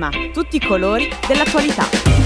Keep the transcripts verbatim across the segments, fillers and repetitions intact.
Prisma, tutti i colori dell'attualità.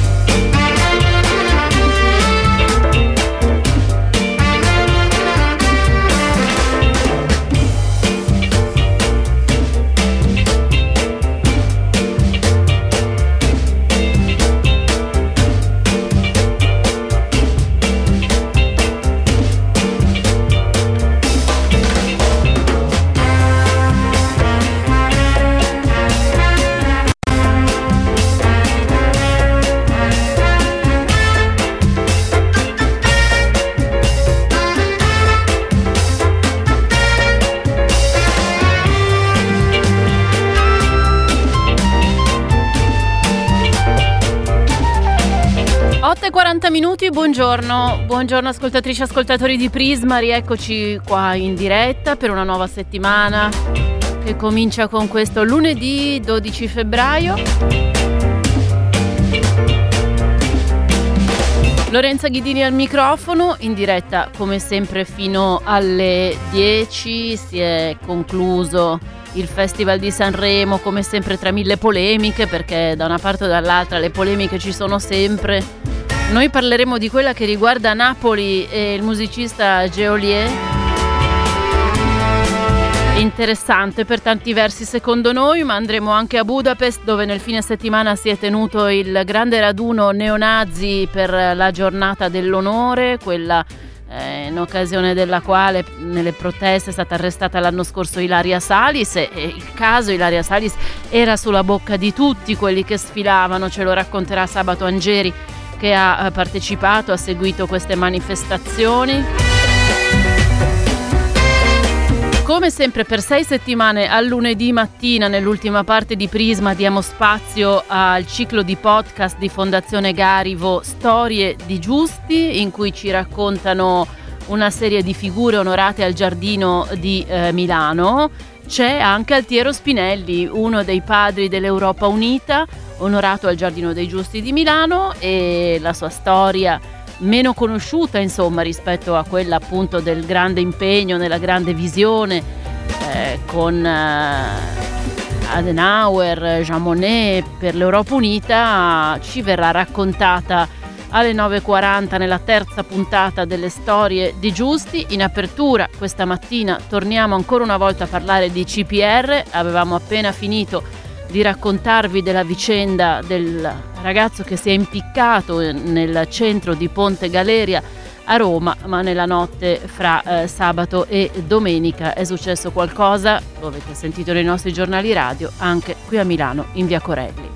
otto e quaranta minuti, buongiorno, buongiorno ascoltatrici e ascoltatori di Prisma, rieccoci qua in diretta per una nuova settimana che comincia con questo lunedì dodici febbraio. Lorenza Ghidini al microfono, in diretta come sempre fino alle dieci, si è concluso il Festival di Sanremo, come sempre tra mille polemiche, perché da una parte o dall'altra le polemiche ci sono sempre. Noi parleremo di quella che riguarda Napoli e il musicista Geolier. Interessante per tanti versi secondo noi, ma andremo anche a Budapest, dove nel fine settimana si è tenuto il grande raduno neonazi per la giornata dell'onore, quella eh, in occasione della quale nelle proteste è stata arrestata l'anno scorso Ilaria Salis, e il caso Ilaria Salis era sulla bocca di tutti quelli che sfilavano, ce lo racconterà Sabato Angeri, che ha partecipato, ha seguito queste manifestazioni. Come sempre per sei settimane al lunedì mattina nell'ultima parte di Prisma diamo spazio al ciclo di podcast di Fondazione Garivo Storie di Giusti, in cui ci raccontano una serie di figure onorate al Giardino di eh, Milano. C'è anche Altiero Spinelli, uno dei padri dell'Europa Unita, onorato al Giardino dei Giusti di Milano, e la sua storia meno conosciuta insomma rispetto a quella appunto del grande impegno, nella grande visione eh, con eh, Adenauer, Jean Monnet per l'Europa Unita, ci verrà raccontata alle nove e quaranta nella terza puntata delle Storie di Giusti. In apertura questa mattina torniamo ancora una volta a parlare di C P R. Avevamo appena finito di raccontarvi della vicenda del ragazzo che si è impiccato nel centro di Ponte Galeria a Roma, ma nella notte fra eh, sabato e domenica è successo qualcosa, lo avete sentito nei nostri giornali radio, anche qui a Milano in via Corelli.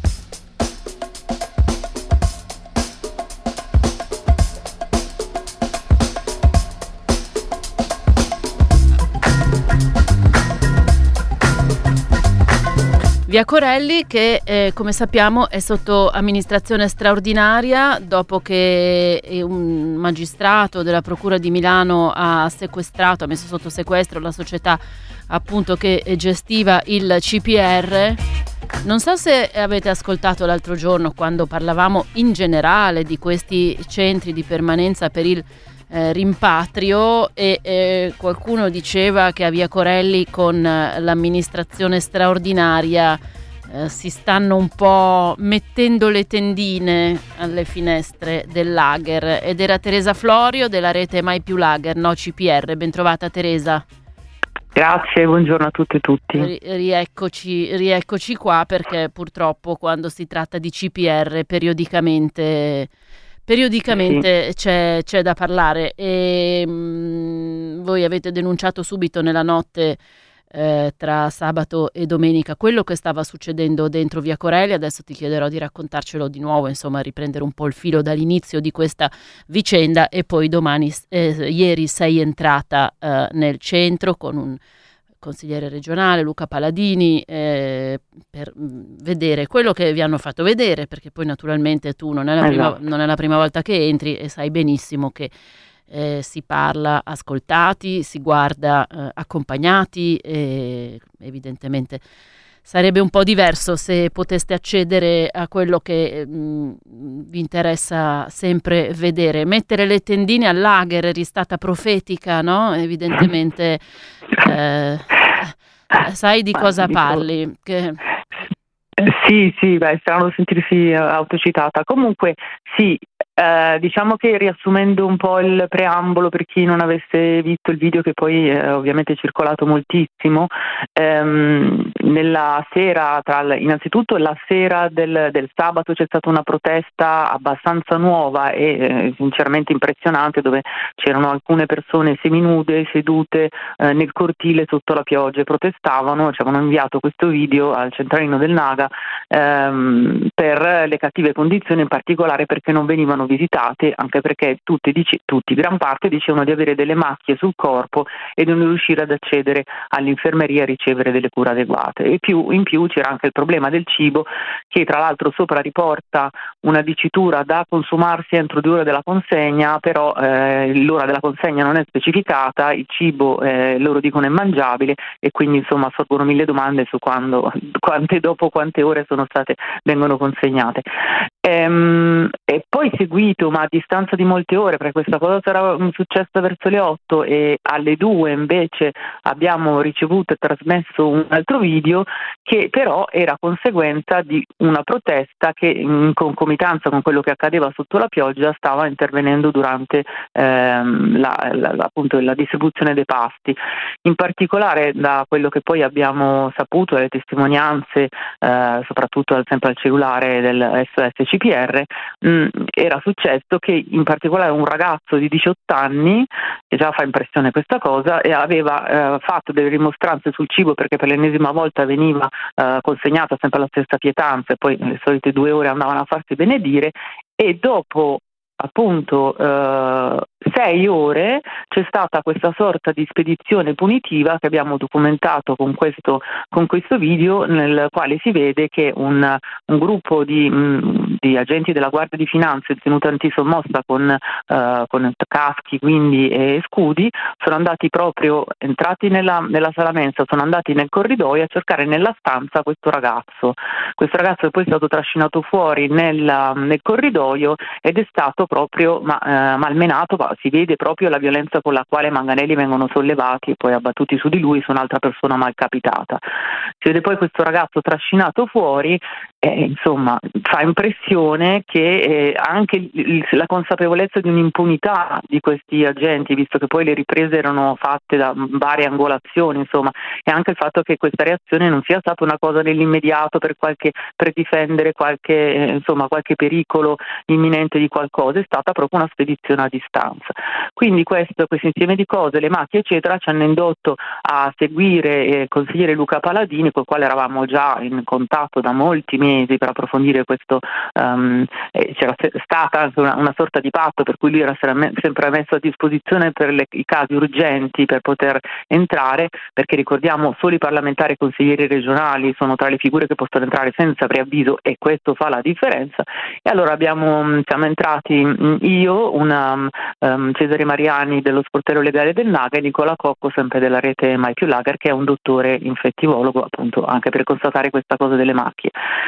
Via Corelli che eh, come sappiamo è sotto amministrazione straordinaria dopo che un magistrato della Procura di Milano ha sequestrato, ha messo sotto sequestro la società appunto che gestiva il C P R. Non so se avete ascoltato l'altro giorno quando parlavamo in generale di questi centri di permanenza per il Eh, rimpatrio e eh, qualcuno diceva che a Via Corelli con eh, l'amministrazione straordinaria eh, si stanno un po' mettendo le tendine alle finestre del lager, ed era Teresa Florio della rete Mai Più Lager, no C P R. Bentrovata Teresa. Grazie, buongiorno a tutte e tutti. R- rieccoci, rieccoci qua, perché purtroppo quando si tratta di C P R periodicamente Periodicamente sì. c'è, c'è da parlare e mh, voi avete denunciato subito nella notte eh, tra sabato e domenica quello che stava succedendo dentro Via Corelli. Adesso ti chiederò di raccontarcelo di nuovo, insomma riprendere un po' il filo dall'inizio di questa vicenda, e poi domani, eh, ieri sei entrata eh, nel centro con un consigliere regionale, Luca Paladini, eh, per vedere quello che vi hanno fatto vedere, perché poi naturalmente tu non è la prima, esatto. non è la prima volta che entri e sai benissimo che eh, si parla ascoltati, si guarda eh, accompagnati, e evidentemente sarebbe un po' diverso se poteste accedere a quello che mh, vi interessa sempre vedere. Mettere le tendine al lager eri stata profetica, no? Evidentemente eh, sai di cosa parli. Che... Sì, sì, beh, è strano sentirsi autocitata. Comunque sì, eh, diciamo che riassumendo un po' il preambolo per chi non avesse visto il video, che poi eh, ovviamente è circolato moltissimo, ehm, nella sera, tra l- innanzitutto la sera del, del sabato c'è stata una protesta abbastanza nuova e eh, sinceramente impressionante, dove c'erano alcune persone seminude sedute eh, nel cortile sotto la pioggia e protestavano. Ci avevano inviato questo video al centralino del Naga ehm, per le cattive condizioni, in particolare perché non venivano visitate, anche perché tutti, dice, tutti, gran parte dicevano di avere delle macchie sul corpo e di non riuscire ad accedere all'infermeria a ricevere delle cure adeguate. E più, in più c'era anche il problema del cibo, che tra l'altro sopra riporta una dicitura da consumarsi entro due ore della consegna, però eh, l'ora della consegna non è specificata, il cibo eh, loro dicono è mangiabile, e quindi insomma sorgono mille domande su quando, quante dopo quante ore sono state, vengono consegnate. Ehm, e poi seguito, ma a distanza di molte ore, perché questa cosa sarà successa verso le otto e alle due invece abbiamo ricevuto e trasmesso un altro video che però era conseguenza di una protesta che in concomitanza con quello che accadeva sotto la pioggia stava intervenendo durante ehm, la, la, appunto la distribuzione dei pasti. In particolare, da quello che poi abbiamo saputo, le testimonianze eh, soprattutto al, sempre al cellulare del S O S C P R, mh, era successo che in particolare un ragazzo di diciotto anni, e già fa impressione questa cosa, e aveva eh, fatto delle rimostranze sul cibo perché per l'ennesima volta veniva eh, consegnata sempre la stessa pietanza e poi le solite due ore andavano a farsi benedire, e dopo appunto eh, sei ore c'è stata questa sorta di spedizione punitiva che abbiamo documentato con questo, con questo video, nel quale si vede che un, un gruppo di, mh, di agenti della Guardia di Finanza tenuto antisommossa con, eh, con caschi quindi e scudi sono andati proprio, entrati nella, nella sala mensa, sono andati nel corridoio a cercare nella stanza questo ragazzo. Questo ragazzo è poi stato trascinato fuori nel, nel corridoio ed è stato proprio ma, eh, malmenato, ma si vede proprio la violenza con la quale i manganelli vengono sollevati e poi abbattuti su di lui, su un'altra persona malcapitata. Si vede poi questo ragazzo trascinato fuori, eh, insomma fa impressione che eh, anche il, il, la consapevolezza di un'impunità di questi agenti, visto che poi le riprese erano fatte da varie angolazioni, insomma, e anche il fatto che questa reazione non sia stata una cosa nell'immediato per qualche per difendere qualche eh, insomma qualche pericolo imminente di qualcosa, è stata proprio una spedizione a distanza. Quindi questo, questo insieme di cose, le macchie eccetera, ci hanno indotto a seguire il consigliere Luca Paladini, col quale eravamo già in contatto da molti mesi per approfondire questo, um, eh, c'era stata anche una, una sorta di patto per cui lui era sempre messo a disposizione per le, i casi urgenti per poter entrare, perché ricordiamo solo i parlamentari e consiglieri regionali sono tra le figure che possono entrare senza preavviso e questo fa la differenza. E allora abbiamo, siamo entrati io, una, um, Cesare Mariani dello Sportello Legale del Naga e Nicola Cocco sempre della rete Mai Più Lager, che è un dottore infettivologo appunto anche per constatare questa cosa delle macchie.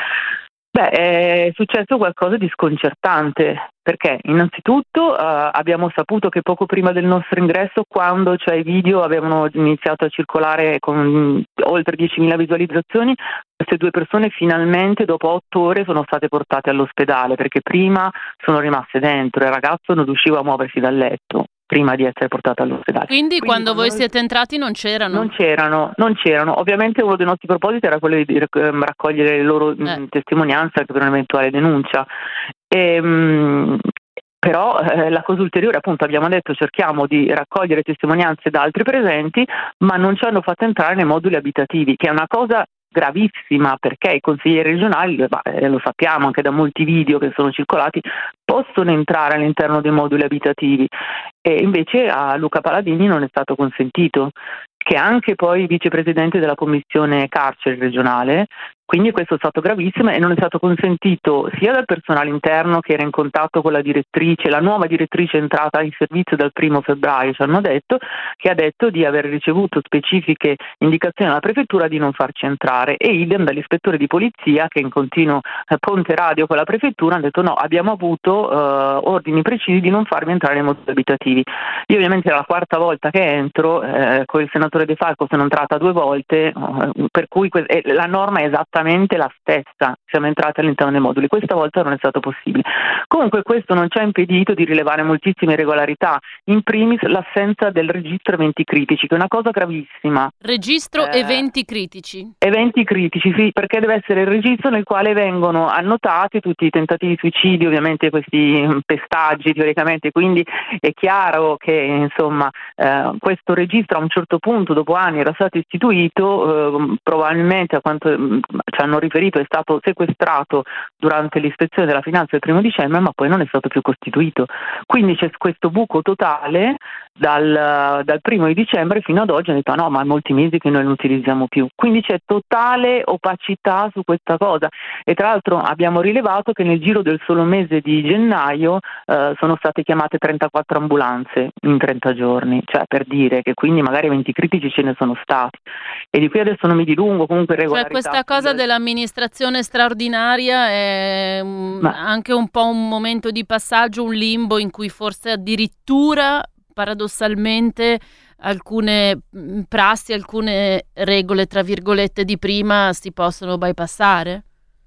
Beh, è successo qualcosa di sconcertante, perché innanzitutto uh, abbiamo saputo che poco prima del nostro ingresso, quando cioè i video avevano iniziato a circolare con oltre diecimila visualizzazioni, queste due persone finalmente dopo otto ore sono state portate all'ospedale, perché prima sono rimaste dentro e il ragazzo non riusciva a muoversi dal letto prima di essere portato all'ospedale. Quindi, Quindi quando, quando voi noi... siete entrati non c'erano? Non c'erano, non c'erano. Ovviamente uno dei nostri propositi era quello di raccogliere le loro eh. testimonianze anche per un'eventuale denuncia. E, mh, però eh, la cosa ulteriore, appunto, abbiamo detto cerchiamo di raccogliere testimonianze da altri presenti, ma non ci hanno fatto entrare nei moduli abitativi, che è una cosa gravissima, perché i consiglieri regionali, eh, lo sappiamo anche da molti video che sono circolati, possono entrare all'interno dei moduli abitativi, e invece a Luca Paladini non è stato consentito, che è anche poi vicepresidente della commissione carcere regionale. Quindi questo è stato gravissimo e non è stato consentito sia dal personale interno che era in contatto con la direttrice, la nuova direttrice entrata in servizio dal primo febbraio, ci hanno detto, che ha detto di aver ricevuto specifiche indicazioni dalla prefettura di non farci entrare, e idem dall'ispettore di polizia che in continuo eh, ponte radio con la prefettura hanno detto no, abbiamo avuto eh, ordini precisi di non farmi entrare nei moduli abitativi. Io ovviamente è la quarta volta che entro, eh, con il senatore l'amministratore De Falco se non tratta due volte, per cui que- la norma è esattamente la stessa, siamo entrati all'interno dei moduli, questa volta non è stato possibile. Comunque questo non ci ha impedito di rilevare moltissime irregolarità, in primis l'assenza del registro eventi critici, che è una cosa gravissima. Registro Eh, eventi critici. Eventi critici, sì, perché deve essere il registro nel quale vengono annotati tutti i tentativi di suicidio, ovviamente questi pestaggi teoricamente, quindi è chiaro che insomma eh, questo registro a un certo punto, dopo anni, era stato istituito, eh, probabilmente a quanto mh, ci hanno riferito è stato sequestrato durante l'ispezione della finanza del primo dicembre, ma poi non è stato più costituito. Quindi c'è questo buco totale dal, dal primo di dicembre fino ad oggi, hanno detto ah, no, ma è molti mesi che noi non utilizziamo più. Quindi c'è totale opacità su questa cosa e tra l'altro abbiamo rilevato che nel giro del solo mese di gennaio eh, sono state chiamate trentaquattro ambulanze in trenta giorni, cioè per dire che quindi magari eventi critici ce ne sono stati e di qui adesso non mi dilungo, comunque regolarità. Cioè questa cosa sul... dell'amministrazione straordinaria è um, Ma... anche un po' un momento di passaggio, un limbo in cui forse addirittura paradossalmente alcune prassi, alcune regole tra virgolette di prima si possono bypassare?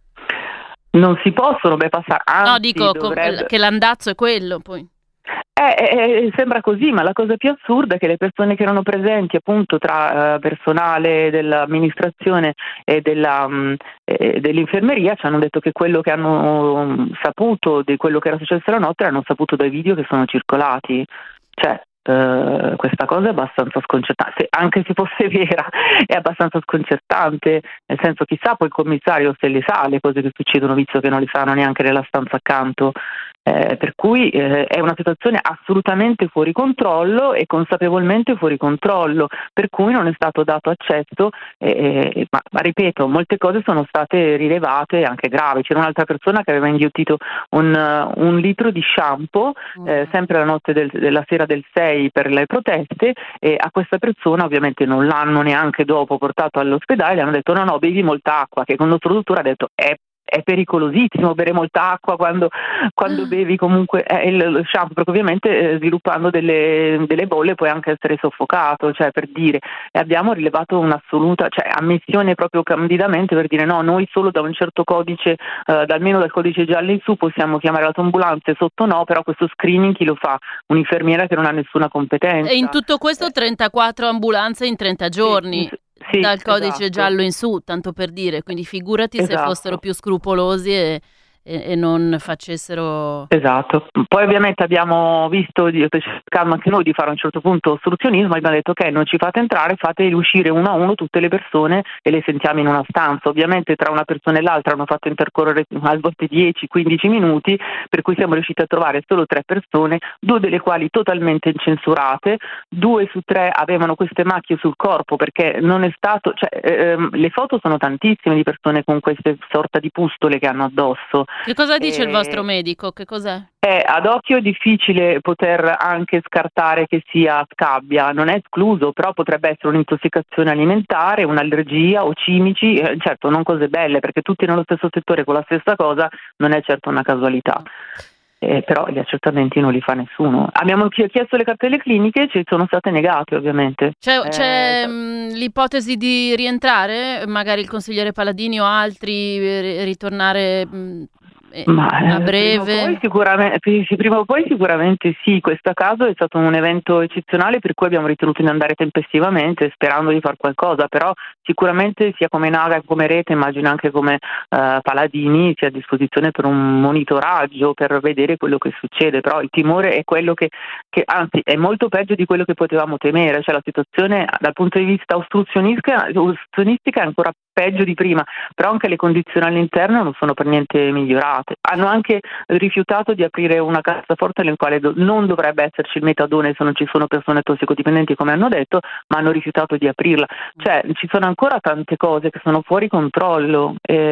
Non si possono bypassare, anzi no, dico dovrebbe... che l'andazzo è quello poi. Eh, eh, sembra così, ma la cosa più assurda è che le persone che erano presenti appunto tra eh, personale dell'amministrazione e della, mh, eh, dell'infermeria ci hanno detto che quello che hanno mh, saputo di quello che era successo la notte l'hanno saputo dai video che sono circolati. Cioè, Uh, questa cosa è abbastanza sconcertante, anche se fosse vera è abbastanza sconcertante, nel senso chissà poi il commissario se le sa le cose che succedono visto che non le sanno neanche nella stanza accanto, eh, per cui eh, è una situazione assolutamente fuori controllo e consapevolmente fuori controllo, per cui non è stato dato accesso, eh, ma, ma ripeto, molte cose sono state rilevate anche gravi. C'era un'altra persona che aveva inghiottito un, uh, un litro di shampoo eh, sempre la notte del, della sera del sei per le proteste e a questa persona ovviamente non l'hanno neanche dopo portato all'ospedale, hanno detto no no bevi molta acqua, che con il nostro dottore ha detto è è pericolosissimo bere molta acqua quando, quando bevi comunque eh, il, lo shampoo, perché ovviamente eh, sviluppando delle, delle bolle puoi anche essere soffocato, cioè per dire, e abbiamo rilevato un'assoluta, cioè ammissione proprio candidamente per dire no, noi solo da un certo codice, eh, almeno dal codice giallo in su possiamo chiamare l'autoambulanza, sotto no, però questo screening chi lo fa? Un'infermiera che non ha nessuna competenza. E in tutto questo trentaquattro ambulanze in trenta giorni. Sì, Sì, dal codice esatto. giallo in su, tanto per dire, quindi figurati esatto. se fossero più scrupolosi e, e, e non facessero... Esatto, poi ovviamente abbiamo visto, cercando anche noi di fare a un certo punto ostruzionismo, abbiamo detto ok, non ci fate entrare, fate uscire uno a uno tutte le persone e le sentiamo in una stanza. Ovviamente tra una persona e l'altra hanno fatto intercorrere a volte dieci quindici minuti, per cui siamo riusciti a trovare solo tre persone, due delle quali totalmente incensurate, due su tre avevano queste macchie sul corpo perché non è stato, cioè ehm, le foto sono tantissime di persone con queste sorta di pustole che hanno addosso. Che cosa dice e... il vostro medico? Che cos'è? Eh, ad occhio è difficile poter anche scartare che sia scabbia, non è escluso, però potrebbe essere un'intossicazione alimentare, un'allergia o cimici, eh, certo non cose belle perché tutti nello stesso settore con la stessa cosa non è certo una casualità. Eh, però gli accertamenti non li fa nessuno. Abbiamo chiesto le cartelle cliniche, ci sono state negate ovviamente. C'è, eh, c'è mh, l'ipotesi di rientrare, magari il consigliere Paladini o altri, r- ritornare mh, Ma, a breve? Prima o, poi sicuramente, sì, prima o poi sicuramente sì, questo caso è stato un evento eccezionale per cui abbiamo ritenuto di andare tempestivamente sperando di fare qualcosa, però sicuramente sia come Naga che come Rete, immagino anche come uh, Paladini sia a disposizione per un monitoraggio, per vedere quello che succede, però il timore è quello che, che anzi è molto peggio di quello che potevamo temere, cioè la situazione dal punto di vista ostruzionistica, ostruzionistica è ancora peggio di prima, però anche le condizioni all'interno non sono per niente migliorate. Hanno anche rifiutato di aprire una cassaforte nel quale do- non dovrebbe esserci il metadone se non ci sono persone tossicodipendenti come hanno detto, ma hanno rifiutato di aprirla. Cioè ci sono ancora tante cose che sono fuori controllo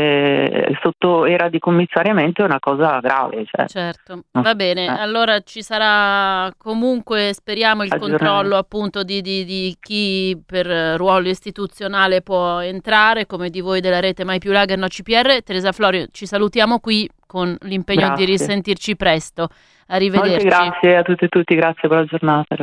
e sotto era di commissariamento è una cosa grave. Cioè. Certo, va bene, eh. Allora ci sarà comunque, speriamo, il controllo appunto di, di, di chi per ruolo istituzionale può entrare, come di voi della rete Mai Più Lager No C P R. Teresa Florio, ci salutiamo qui con l'impegno grazie. Di risentirci presto. Arrivederci. Molte grazie a tutti e tutti, grazie, buona giornata. Grazie.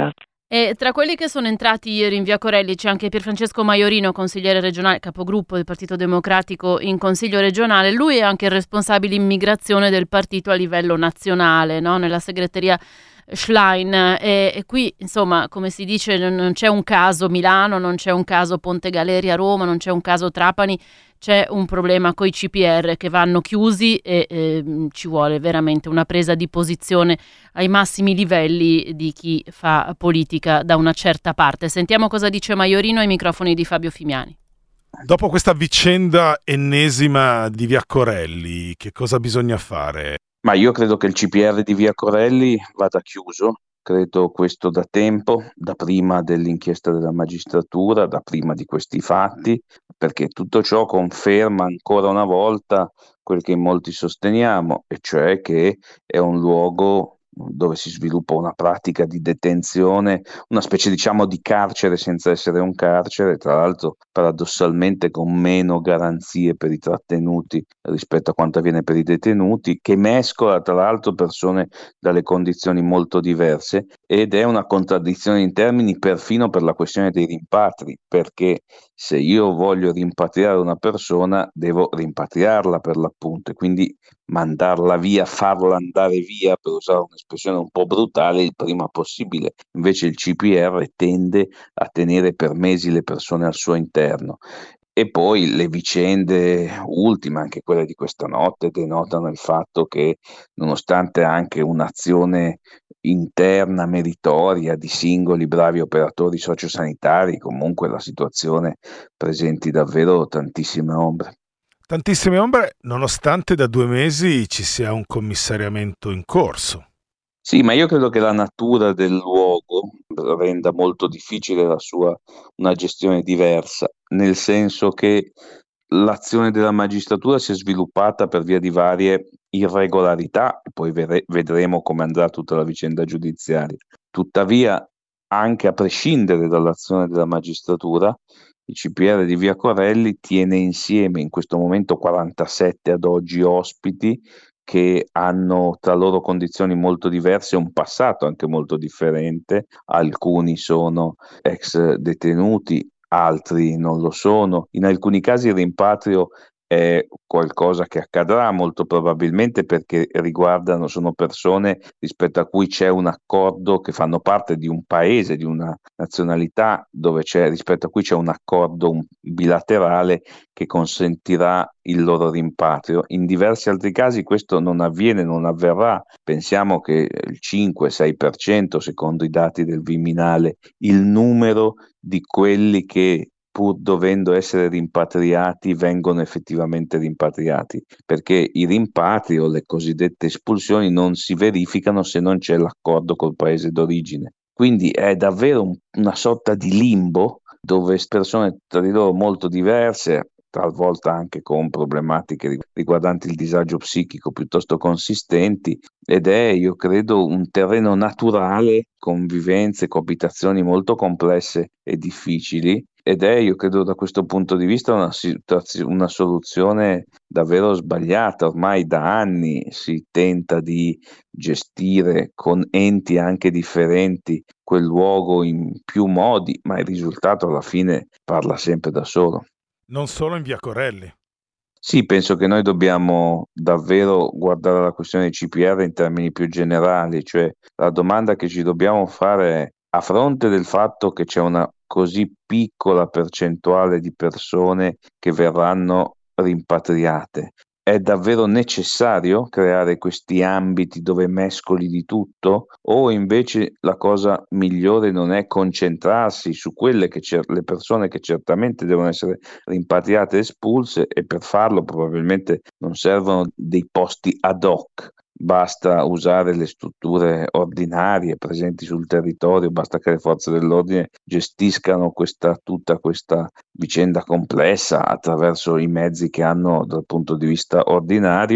E tra quelli che sono entrati ieri in via Corelli c'è anche Pierfrancesco Maiorino, consigliere regionale, capogruppo del Partito Democratico in Consiglio regionale. Lui è anche il responsabile immigrazione del partito a livello nazionale, no? Nella segreteria Schlein. E, e qui, insomma, come si dice, non, non c'è un caso Milano, non c'è un caso Ponte Galeria Roma, non c'è un caso Trapani. C'è un problema coi C P R che vanno chiusi e eh, ci vuole veramente una presa di posizione ai massimi livelli di chi fa politica da una certa parte. Sentiamo cosa dice Maiorino ai microfoni di Fabio Fimiani. Dopo questa vicenda ennesima di via Corelli, che cosa bisogna fare? Ma io credo che il C P R di via Corelli vada chiuso. Credo questo da tempo, da prima dell'inchiesta della magistratura, da prima di questi fatti, perché tutto ciò conferma ancora una volta quel che in molti sosteniamo, e cioè che è un luogo dove si sviluppa una pratica di detenzione, una specie diciamo di carcere senza essere un carcere, tra l'altro paradossalmente con meno garanzie per i trattenuti rispetto a quanto avviene per i detenuti, che mescola tra l'altro persone dalle condizioni molto diverse, ed è una contraddizione in termini perfino per la questione dei rimpatri, perché se io voglio rimpatriare una persona devo rimpatriarla per l'appunto, e quindi mandarla via, farla andare via, per usare un'espressione un po' brutale, il prima possibile. Invece il C P R tende a tenere per mesi le persone al suo interno. E poi le vicende ultime, anche quelle di questa notte, denotano il fatto che nonostante anche un'azione interna meritoria di singoli bravi operatori sociosanitari, comunque la situazione presenti davvero tantissime ombre. Tantissime ombre, nonostante da due mesi ci sia un commissariamento in corso. Sì, ma io credo che la natura del luogo renda molto difficile la sua una gestione diversa, nel senso che l'azione della magistratura si è sviluppata per via di varie irregolarità, e poi vere- vedremo come andrà tutta la vicenda giudiziaria. Tuttavia, anche a prescindere dall'azione della magistratura, il C P R di via Corelli tiene insieme in questo momento quarantasette ad oggi ospiti che hanno tra loro condizioni molto diverse, un passato anche molto differente. Alcuni sono ex detenuti, altri non lo sono. In alcuni casi il rimpatrio è qualcosa che accadrà molto probabilmente, perché riguardano, sono persone rispetto a cui c'è un accordo, che fanno parte di un paese, di una nazionalità dove c'è, rispetto a cui c'è un accordo bilaterale che consentirà il loro rimpatrio. In diversi altri casi questo non avviene, non avverrà. Pensiamo che il cinque sei per cento, secondo i dati del Viminale, il numero di quelli che pur dovendo essere rimpatriati vengono effettivamente rimpatriati, perché i rimpatri o le cosiddette espulsioni non si verificano se non c'è l'accordo col paese d'origine. Quindi è davvero un, una sorta di limbo dove persone tra di loro molto diverse, talvolta anche con problematiche riguardanti il disagio psichico piuttosto consistenti, ed è, io credo, un terreno naturale, convivenze, coabitazioni molto complesse e difficili, ed è, io credo, da questo punto di vista una, situazio- una soluzione davvero sbagliata. Ormai da anni si tenta di gestire con enti anche differenti quel luogo in più modi, ma il risultato alla fine parla sempre da solo. Non solo in via Corelli. Sì, penso che noi dobbiamo davvero guardare la questione dei C P R in termini più generali, cioè la domanda che ci dobbiamo fare è: a fronte del fatto che c'è una così piccola percentuale di persone che verranno rimpatriate, è davvero necessario creare questi ambiti dove mescoli di tutto? O invece la cosa migliore non è concentrarsi su quelle che cer- le persone che certamente devono essere rimpatriate e espulse, e per farlo probabilmente non servono dei posti ad hoc? Basta usare le strutture ordinarie presenti sul territorio, basta che le forze dell'ordine gestiscano questa, tutta questa vicenda complessa attraverso i mezzi che hanno dal punto di vista ordinario,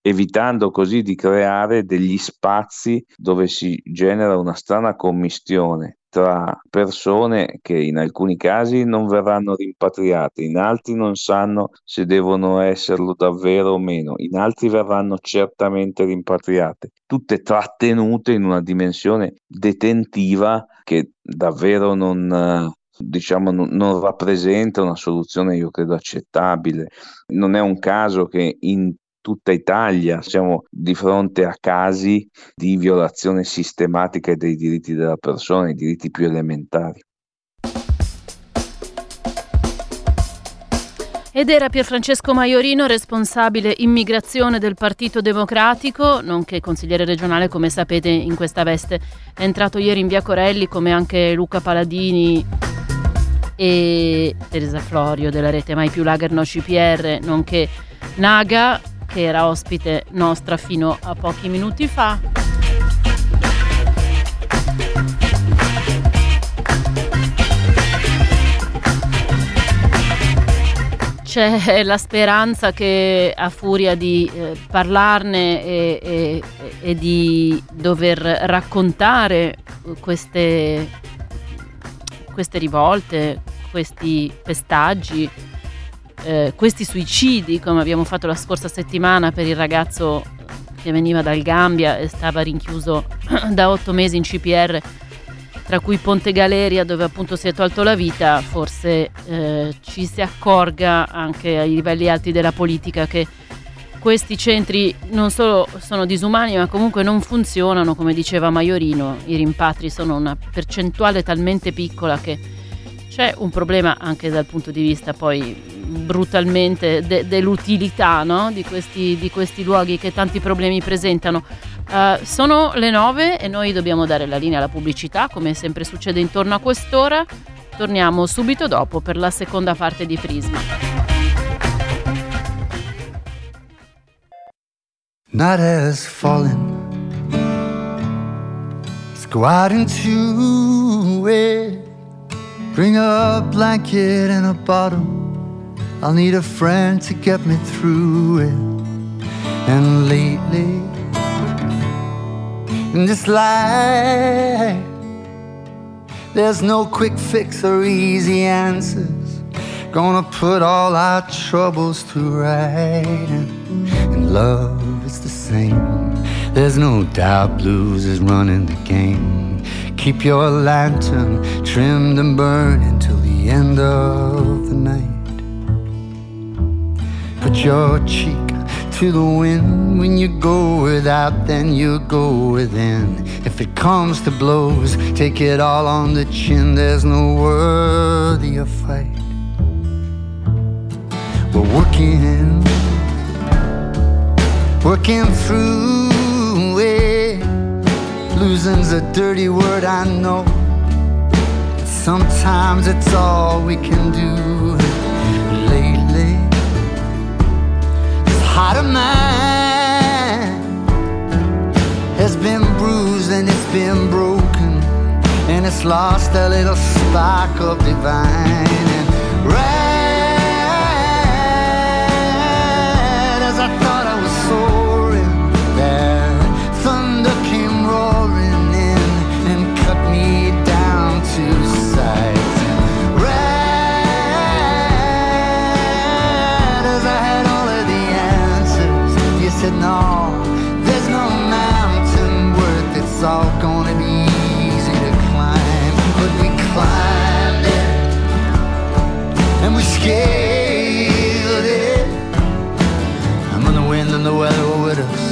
evitando così di creare degli spazi dove si genera una strana commistione tra persone che in alcuni casi non verranno rimpatriate, in altri non sanno se devono esserlo davvero o meno, in altri verranno certamente rimpatriate, tutte trattenute in una dimensione detentiva che davvero non, diciamo, non, non rappresenta una soluzione, io credo, accettabile. Non è un caso che in tutta Italia siamo di fronte a casi di violazione sistematica dei diritti della persona, i diritti più elementari. Ed era Pierfrancesco Maiorino, responsabile immigrazione del Partito Democratico, nonché consigliere regionale, come sapete, in questa veste. È entrato ieri in via Corelli, come anche Luca Paladini e Teresa Florio della rete Mai Più Lager No C P R, nonché Naga, che era ospite nostra fino a pochi minuti fa. C'è la speranza che, a furia di eh, parlarne e, e, e di dover raccontare queste, queste rivolte, questi pestaggi, Eh, questi suicidi, come abbiamo fatto la scorsa settimana per il ragazzo che veniva dal Gambia e stava rinchiuso da otto mesi in C P R, tra cui Ponte Galeria, dove appunto si è tolto la vita, forse eh, ci si accorga anche ai livelli alti della politica che questi centri non solo sono disumani, ma comunque non funzionano, come diceva Maiorino. I rimpatri sono una percentuale talmente piccola che c'è un problema anche dal punto di vista poi brutalmente de- dell'utilità, no? di, questi, di questi luoghi che tanti problemi presentano. Uh, sono le nove e noi dobbiamo dare la linea alla pubblicità, come sempre succede intorno a quest'ora. Torniamo subito dopo per la seconda parte di Prisma. Night has fallen. Let's go out into it. Bring a blanket and a bottle. I'll need a friend to get me through it. And lately, in this life, there's no quick fix or easy answers. Gonna put all our troubles to right. And, and love is the same. There's no doubt blues is running the game. Keep your lantern trimmed and burning till the end of the night. Put your cheek to the wind. When you go without, then you go within. If it comes to blows, take it all on the chin. There's no worthier fight. We're working, working through it. Losing's a dirty word, I know. Sometimes it's all we can do. Lately, this heart of mine has been bruised and it's been broken, and it's lost a little spark of divine. And right as I thought I was soaring, there thunder came roaring in and cut me down to size. And right as I had all of the answers, you said no, there's no mountain worth, it's all gonna be easy to climb. But we climbed it and we scaled it, and when the wind and the weather were with us,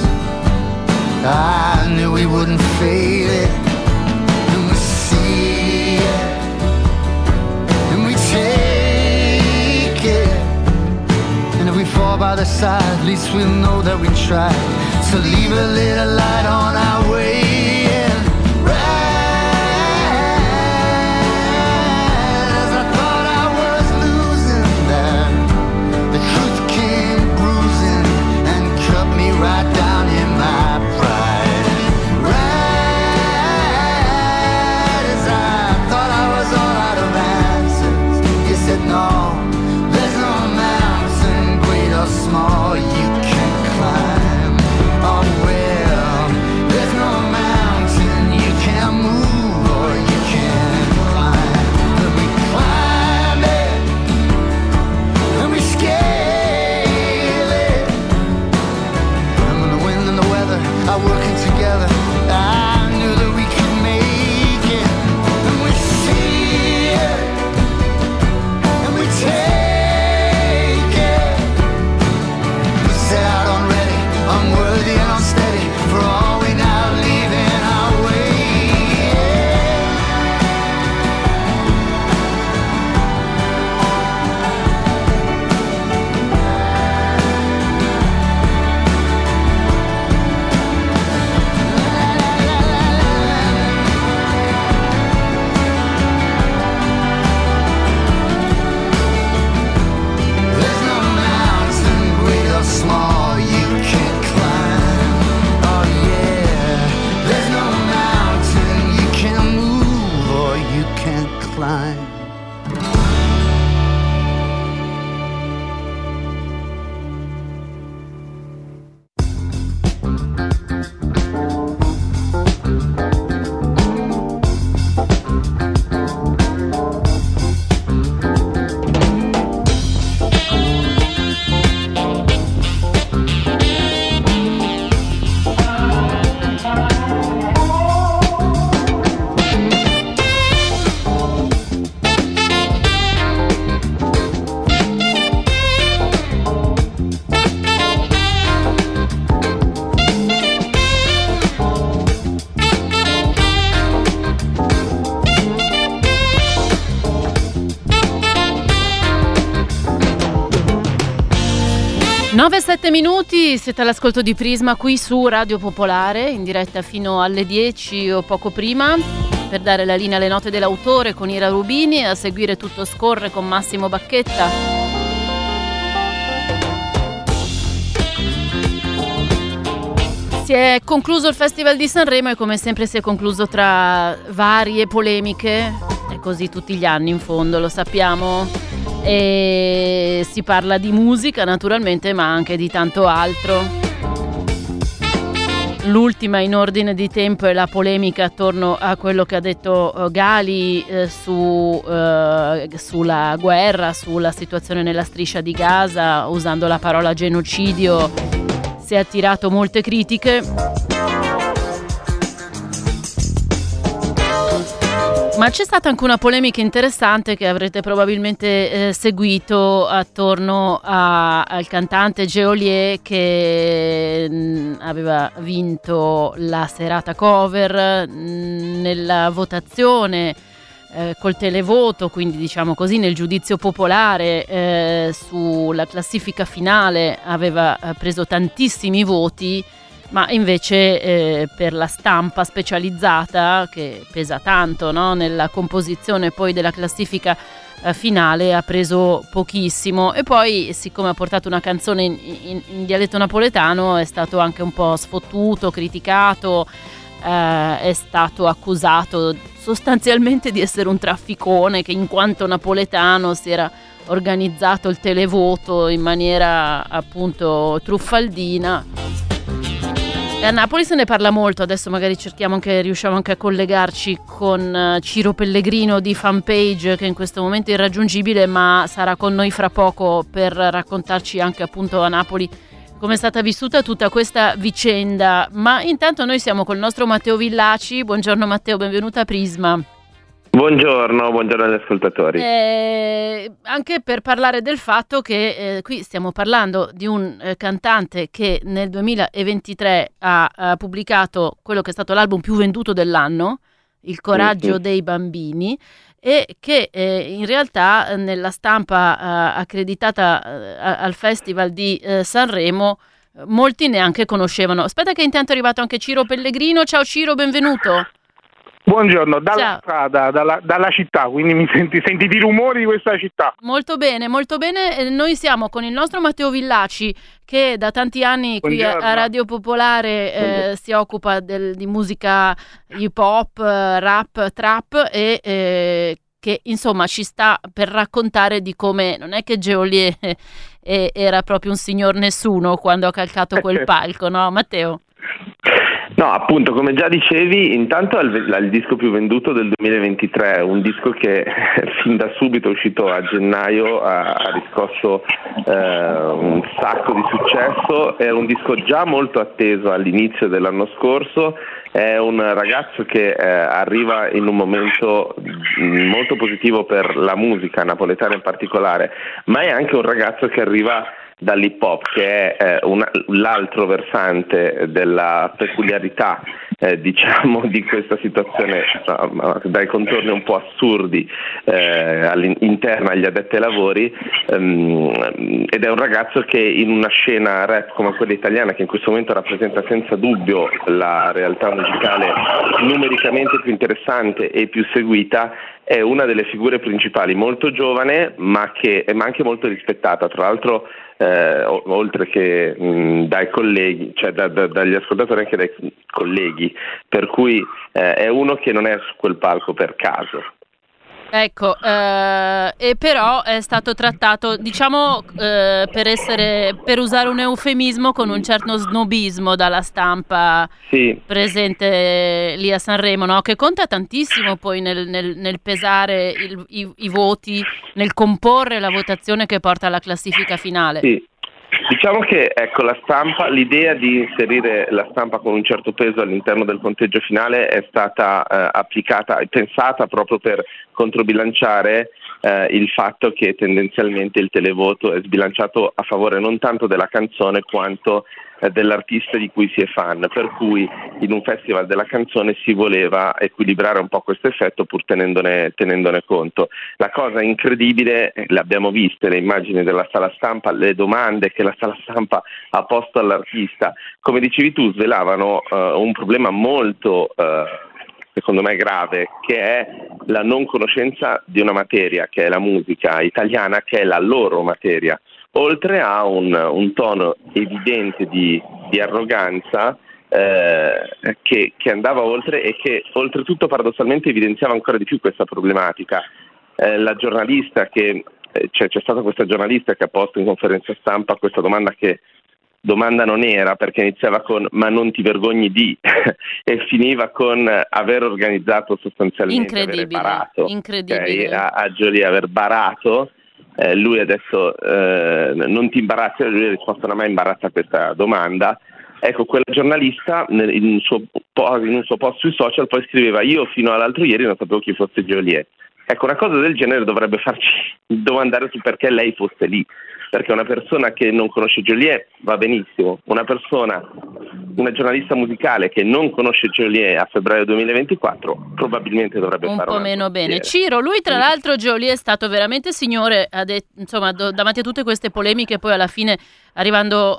I knew we wouldn't fail it. And we see it, and we take it. And if we fall by the side, at least we'll know that we tried. So leave a little light on our way. And right as I thought I was losing, that the truth came bruising and cut me right down in my pride. Right as I thought I was all out of answers, you said no, there's no mountain great or small you can't climb. nove sette minuti, siete all'ascolto di Prisma qui su Radio Popolare, in diretta fino alle dieci o poco prima, per dare la linea alle note dell'autore con Ira Rubini. A seguire Tutto scorre con Massimo Bacchetta. Si è concluso il Festival di Sanremo e come sempre si è concluso tra varie polemiche, è così tutti gli anni in fondo, lo sappiamo. E si parla di musica naturalmente, ma anche di tanto altro. L'ultima in ordine di tempo è la polemica attorno a quello che ha detto uh, Gali eh, su, uh, sulla guerra, sulla situazione nella striscia di Gaza, usando la parola genocidio. Si è attirato molte critiche. Ma c'è stata anche una polemica interessante che avrete probabilmente eh, seguito attorno a, al cantante Geolier che mh, aveva vinto la serata cover mh, nella votazione eh, col televoto, quindi diciamo così nel giudizio popolare eh, sulla classifica finale aveva eh, preso tantissimi voti, ma invece eh, per la stampa specializzata, che pesa tanto, no? Nella composizione poi della classifica eh, finale, ha preso pochissimo. E poi, siccome ha portato una canzone in, in, in dialetto napoletano, è stato anche un po' sfottuto, criticato, eh, è stato accusato sostanzialmente di essere un trafficone che in quanto napoletano si era organizzato il televoto in maniera appunto truffaldina. A Napoli se ne parla molto, adesso magari cerchiamo anche, riusciamo anche a collegarci con Ciro Pellegrino di Fanpage, che in questo momento è irraggiungibile, ma sarà con noi fra poco per raccontarci anche appunto a Napoli come è stata vissuta tutta questa vicenda. Ma intanto noi siamo col nostro Matteo Villaci. Buongiorno Matteo, benvenuto a Prisma. Buongiorno, buongiorno agli ascoltatori. Eh, anche per parlare del fatto che eh, qui stiamo parlando di un eh, cantante che nel duemilaventitré ha, ha pubblicato quello che è stato l'album più venduto dell'anno, Il coraggio mm-hmm. dei bambini, e che eh, in realtà nella stampa eh, accreditata eh, al Festival di eh, Sanremo molti neanche conoscevano. Aspetta che intanto è arrivato anche Ciro Pellegrino. Ciao Ciro, benvenuto. Buongiorno, dalla Ciao. strada, dalla, dalla città, quindi mi senti, senti di rumori di questa città. Molto bene, molto bene. Noi siamo con il nostro Matteo Villaci, che da tanti anni qui a, a Radio Popolare eh, si occupa del, di musica hip hop, rap, trap e eh, che insomma ci sta per raccontare di come non è che Geolier eh, era proprio un signor nessuno quando ha calcato quel palco, no Matteo? No, appunto, come già dicevi, intanto è il, il disco più venduto del duemilaventitré, un disco che fin da subito è uscito a gennaio, ha, ha riscosso eh, un sacco di successo, è un disco già molto atteso all'inizio dell'anno scorso, è un ragazzo che eh, arriva in un momento molto positivo per la musica napoletana in particolare, ma è anche un ragazzo che arriva dall'hip hop, che è eh, una, l'altro versante della peculiarità eh, diciamo di questa situazione uh, dai contorni un po' assurdi eh, all'interno agli addetti ai lavori, um, ed è un ragazzo che in una scena rap come quella italiana, che in questo momento rappresenta senza dubbio la realtà musicale numericamente più interessante e più seguita, è una delle figure principali, molto giovane ma che ma anche molto rispettata, tra l'altro eh, oltre che mh, dai colleghi, cioè da, da, dagli ascoltatori, anche dai colleghi, per cui eh, è uno che non è su quel palco per caso. Ecco, eh, e però è stato trattato, diciamo, eh, per essere, per usare un eufemismo, con un certo snobismo dalla stampa sì. presente lì a Sanremo, no? Che conta tantissimo poi nel, nel, nel pesare il, i, i voti, nel comporre la votazione che porta alla classifica finale. Sì. Diciamo che ecco, la stampa, l'idea di inserire la stampa con un certo peso all'interno del conteggio finale è stata eh, applicata e pensata proprio per controbilanciare eh, il fatto che tendenzialmente il televoto è sbilanciato a favore non tanto della canzone quanto eh, dell'artista di cui si è fan, per cui in un festival della canzone si voleva equilibrare un po' questo effetto pur tenendone, tenendone conto. La cosa incredibile, le abbiamo viste le immagini della sala stampa, le domande che la sala stampa ha posto all'artista, come dicevi tu, svelavano uh, un problema molto uh, secondo me grave, che è la non conoscenza di una materia, che è la musica italiana, che è la loro materia, oltre a un, un tono evidente di, di arroganza eh, che, che andava oltre e che oltretutto paradossalmente evidenziava ancora di più questa problematica. Eh, la giornalista che eh, c'è, c'è stata questa giornalista che ha posto in conferenza stampa questa domanda che domanda non era, perché iniziava con "ma non ti vergogni di" e finiva con aver organizzato sostanzialmente, aver barato incredibile. Okay? A, a Jolie aver barato. Eh, lui ha detto eh, non ti imbarazza, lui ha risposto non mi imbarazza questa domanda. Ecco, quella giornalista nel, in, un suo, in un suo post sui social poi scriveva: io fino all'altro ieri non sapevo chi fosse Jolie. Ecco, una cosa del genere dovrebbe farci domandare su perché lei fosse lì, perché una persona che non conosce Jolie va benissimo, una persona, una giornalista musicale che non conosce Jolie a febbraio duemilaventiquato probabilmente dovrebbe un fare po' meno bene. Ciro, lui tra l'altro Jolie è stato veramente signore, ha detto, insomma, do, davanti a tutte queste polemiche, poi alla fine arrivando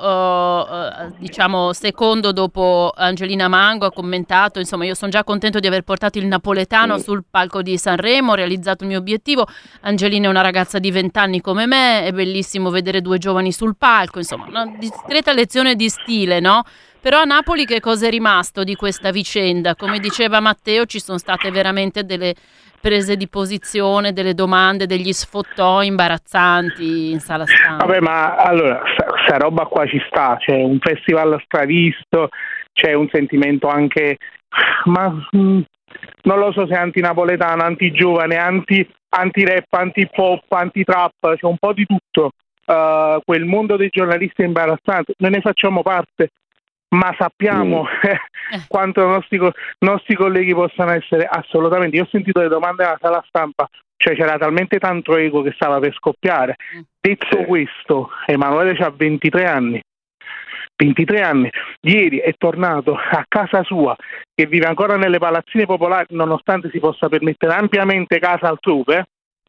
uh, uh, diciamo secondo dopo Angelina Mango ha commentato, insomma, io sono già contento di aver portato il napoletano mm. sul palco di Sanremo, ho realizzato il mio obiettivo. Angelina è una ragazza di vent'anni come me, è bellissimo vedere due giovani sul palco, insomma una discreta lezione di stile, no? Però a Napoli che cosa è rimasto di questa vicenda? Come diceva Matteo, ci sono state veramente delle prese di posizione, delle domande, degli sfottò imbarazzanti in sala stampa. Vabbè, ma allora, sta roba qua ci sta, c'è un festival stravisto, c'è un sentimento anche, ma mh, non lo so se antinapoletano, antigiovane, anti, anti-rap, anti-pop, anti-trap, c'è un po' di tutto. Uh, quel mondo dei giornalisti è imbarazzante, noi ne facciamo parte, ma sappiamo mm. quanto i nostri, nostri colleghi possano essere assolutamente. Io ho sentito le domande alla sala stampa, cioè c'era talmente tanto ego che stava per scoppiare. Mm. Detto sì. questo, Emanuele ha ventitré anni, ventitré anni, ieri è tornato a casa sua, che vive ancora nelle palazzine popolari, nonostante si possa permettere ampiamente casa altrove,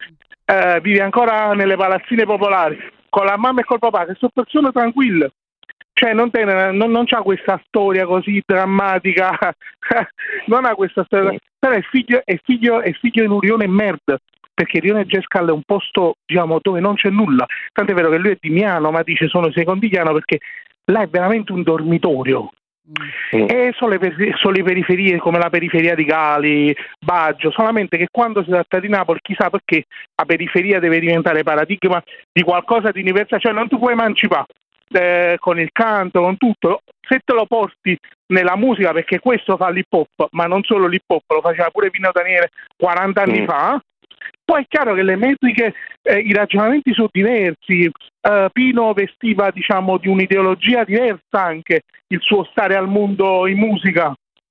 eh, vive ancora nelle palazzine popolari, con la mamma e col papà, che sono persone tranquille. Cioè non, te, non, non c'ha questa storia così drammatica, non ha questa storia, però è figlio, è figlio, è figlio di un rione merda, perché Rione Gescal è un posto, diciamo, dove non c'è nulla, tant'è vero che lui è di Miano, ma dice sono secondigliano perché là è veramente un dormitorio. Mm. E sono le, per, sono le periferie come la periferia di Gali, Baggio, solamente che quando si tratta di Napoli chissà perché la periferia deve diventare paradigma di qualcosa di universale, cioè non ti puoi emancipare eh, con il canto, con tutto, se te lo porti nella musica, perché questo fa l'hip hop, ma non solo l'hip hop, lo faceva pure Pino Daniele quaranta anni mm. fa. Poi è chiaro che le metriche, eh, i ragionamenti sono diversi. Uh, Pino vestiva, diciamo, di un'ideologia diversa anche il suo stare al mondo in musica.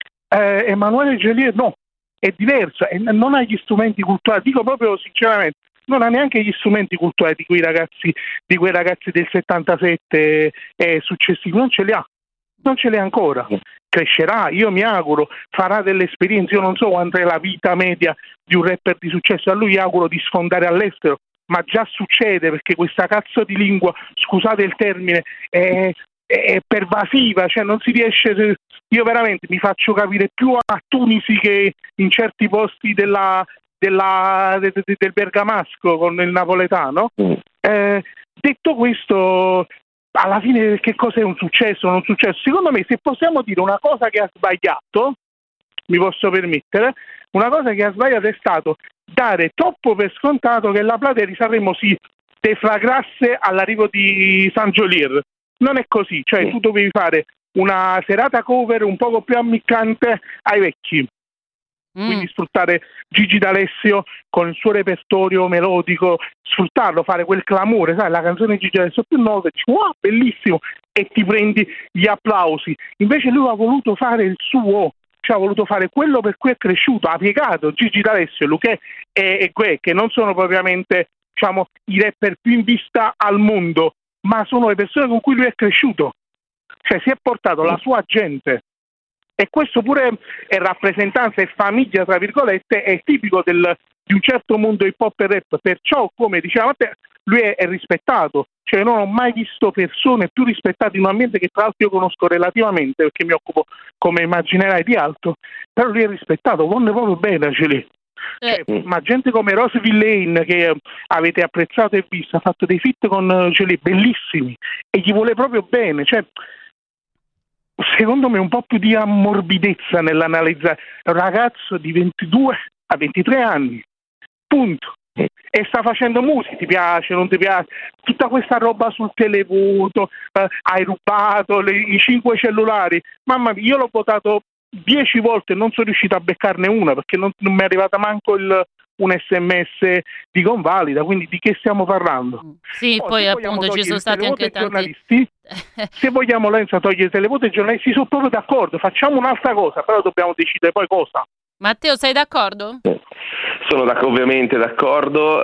Uh, Emanuele Jolie no, è diverso e non ha gli strumenti culturali. Dico proprio sinceramente, non ha neanche gli strumenti culturali di quei ragazzi, di quei ragazzi del settantasette e successivi. Non ce li ha, non ce li ha ancora. Crescerà, io mi auguro, farà delle esperienze. Io non so quanto è la vita media di un rapper di successo, a lui auguro di sfondare all'estero, ma già succede perché questa cazzo di lingua, scusate il termine, è, è pervasiva, cioè non si riesce. Io veramente mi faccio capire più a Tunisi che in certi posti della, della, de, de, del bergamasco con il napoletano. Eh, detto questo, alla fine che cos'è un successo o non un successo? Secondo me, se possiamo dire una cosa che ha sbagliato, mi posso permettere, una cosa che ha sbagliato è stato dare troppo per scontato che la platea di Sanremo si deflagrasse all'arrivo di San Jolier. Non è così, cioè tu dovevi fare una serata cover un poco più ammiccante ai vecchi. Mm. Quindi sfruttare Gigi D'Alessio con il suo repertorio melodico, sfruttarlo, fare quel clamore, sai, la canzone di Gigi D'Alessio più nota, dici wow, bellissimo, e ti prendi gli applausi. Invece lui ha voluto fare il suo, cioè ha voluto fare quello per cui è cresciuto, ha piegato Gigi D'Alessio, Luché e, e Gue, che non sono propriamente, diciamo, i rapper più in vista al mondo, ma sono le persone con cui lui è cresciuto. cioè si è portato la sua gente, e questo pure è rappresentanza e famiglia, tra virgolette, è tipico del, di un certo mondo hip hop e rap, perciò, come diceva Matteo, lui è, è rispettato, cioè non ho mai visto persone più rispettate in un ambiente che tra l'altro io conosco relativamente, perché mi occupo, come immaginerai, di altro, però lui è rispettato, vonne proprio bene, ce lì. Cioè, ma gente come Rose Villain, che avete apprezzato e visto, ha fatto dei feat con Gelé bellissimi e gli vuole proprio bene, cioè secondo me un po' più di ammorbidezza nell'analizzare un ragazzo di ventidue a ventitré anni, punto, e sta facendo musica, ti piace, non ti piace, tutta questa roba sul televoto, eh, hai rubato le, i cinque cellulari, mamma mia, io l'ho votato dieci volte e non sono riuscito a beccarne una, perché non, non mi è arrivata manco il, un sms di convalida, quindi di che stiamo parlando? Sì, poi, poi appunto ci sono stati anche tanti giornalisti, se vogliamo Lenza togliere televoto ai giornalisti, sono proprio d'accordo, facciamo un'altra cosa, però dobbiamo decidere poi cosa. Matteo, sei d'accordo? Sono da, ovviamente d'accordo,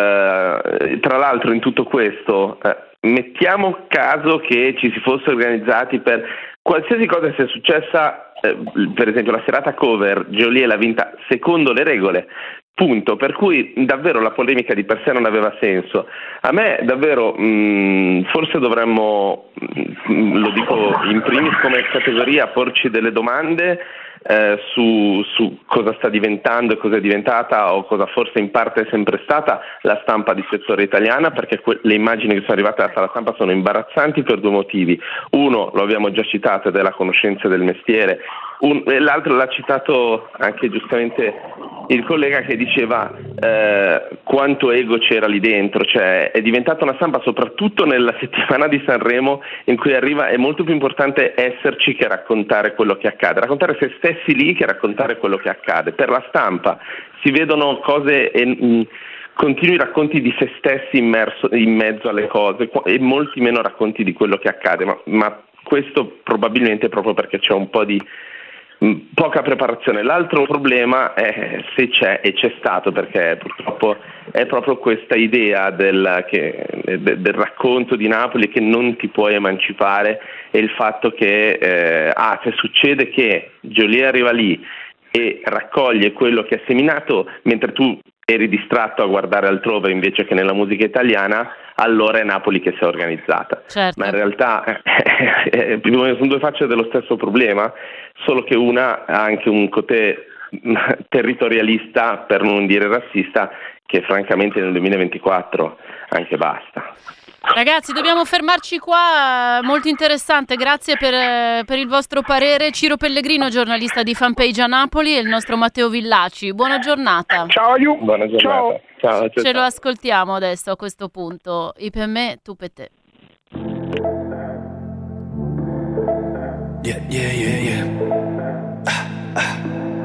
eh, tra l'altro in tutto questo eh, mettiamo caso che ci si fosse organizzati per qualsiasi cosa sia successa, eh, per esempio la serata cover, Geolier l'ha vinta secondo le regole, punto, per cui davvero la polemica di per sé non aveva senso. A me davvero mh, forse dovremmo, mh, lo dico in primis come categoria, porci delle domande Eh, su, su cosa sta diventando e cosa è diventata, o cosa forse in parte è sempre stata la stampa di settore italiana, perché que- le immagini che sono arrivate dalla stampa sono imbarazzanti per due motivi. Uno, lo abbiamo già citato, ed è la conoscenza del mestiere. Un, e l'altro l'ha citato anche giustamente il collega, che diceva eh, quanto ego c'era lì dentro, cioè è diventata una stampa, soprattutto nella settimana di Sanremo, in cui arriva, è molto più importante esserci che raccontare quello che accade, raccontare se stessi lì che raccontare quello che accade. Per la stampa si vedono cose e mh, continui racconti di se stessi immerso in mezzo alle cose, e molti meno racconti di quello che accade, ma, ma questo probabilmente proprio perché c'è un po' di poca preparazione. L'altro problema è, se c'è, e c'è stato, perché purtroppo è proprio questa idea del, che, del racconto di Napoli che non ti puoi emancipare, e il fatto che eh, ah, se succede che Geolier arriva lì e raccoglie quello che ha seminato mentre tu eri distratto a guardare altrove invece che nella musica italiana, allora è Napoli che si è organizzata. Certo. Ma in realtà eh, sono due facce dello stesso problema, solo che una ha anche un cotè territorialista, per non dire razzista, che francamente nel duemilaventiquattro anche basta. Ragazzi, dobbiamo fermarci qua, molto interessante, grazie per, per il vostro parere. Ciro Pellegrino, giornalista di Fanpage a Napoli, e il nostro Matteo Villaci. Buona giornata. Ciao Aiu. Buona giornata. Ciao. Ciao, ciao, Ce lo ascoltiamo adesso a questo punto. I per me, tu per te. Yeah, yeah, yeah, yeah. Ah, ah.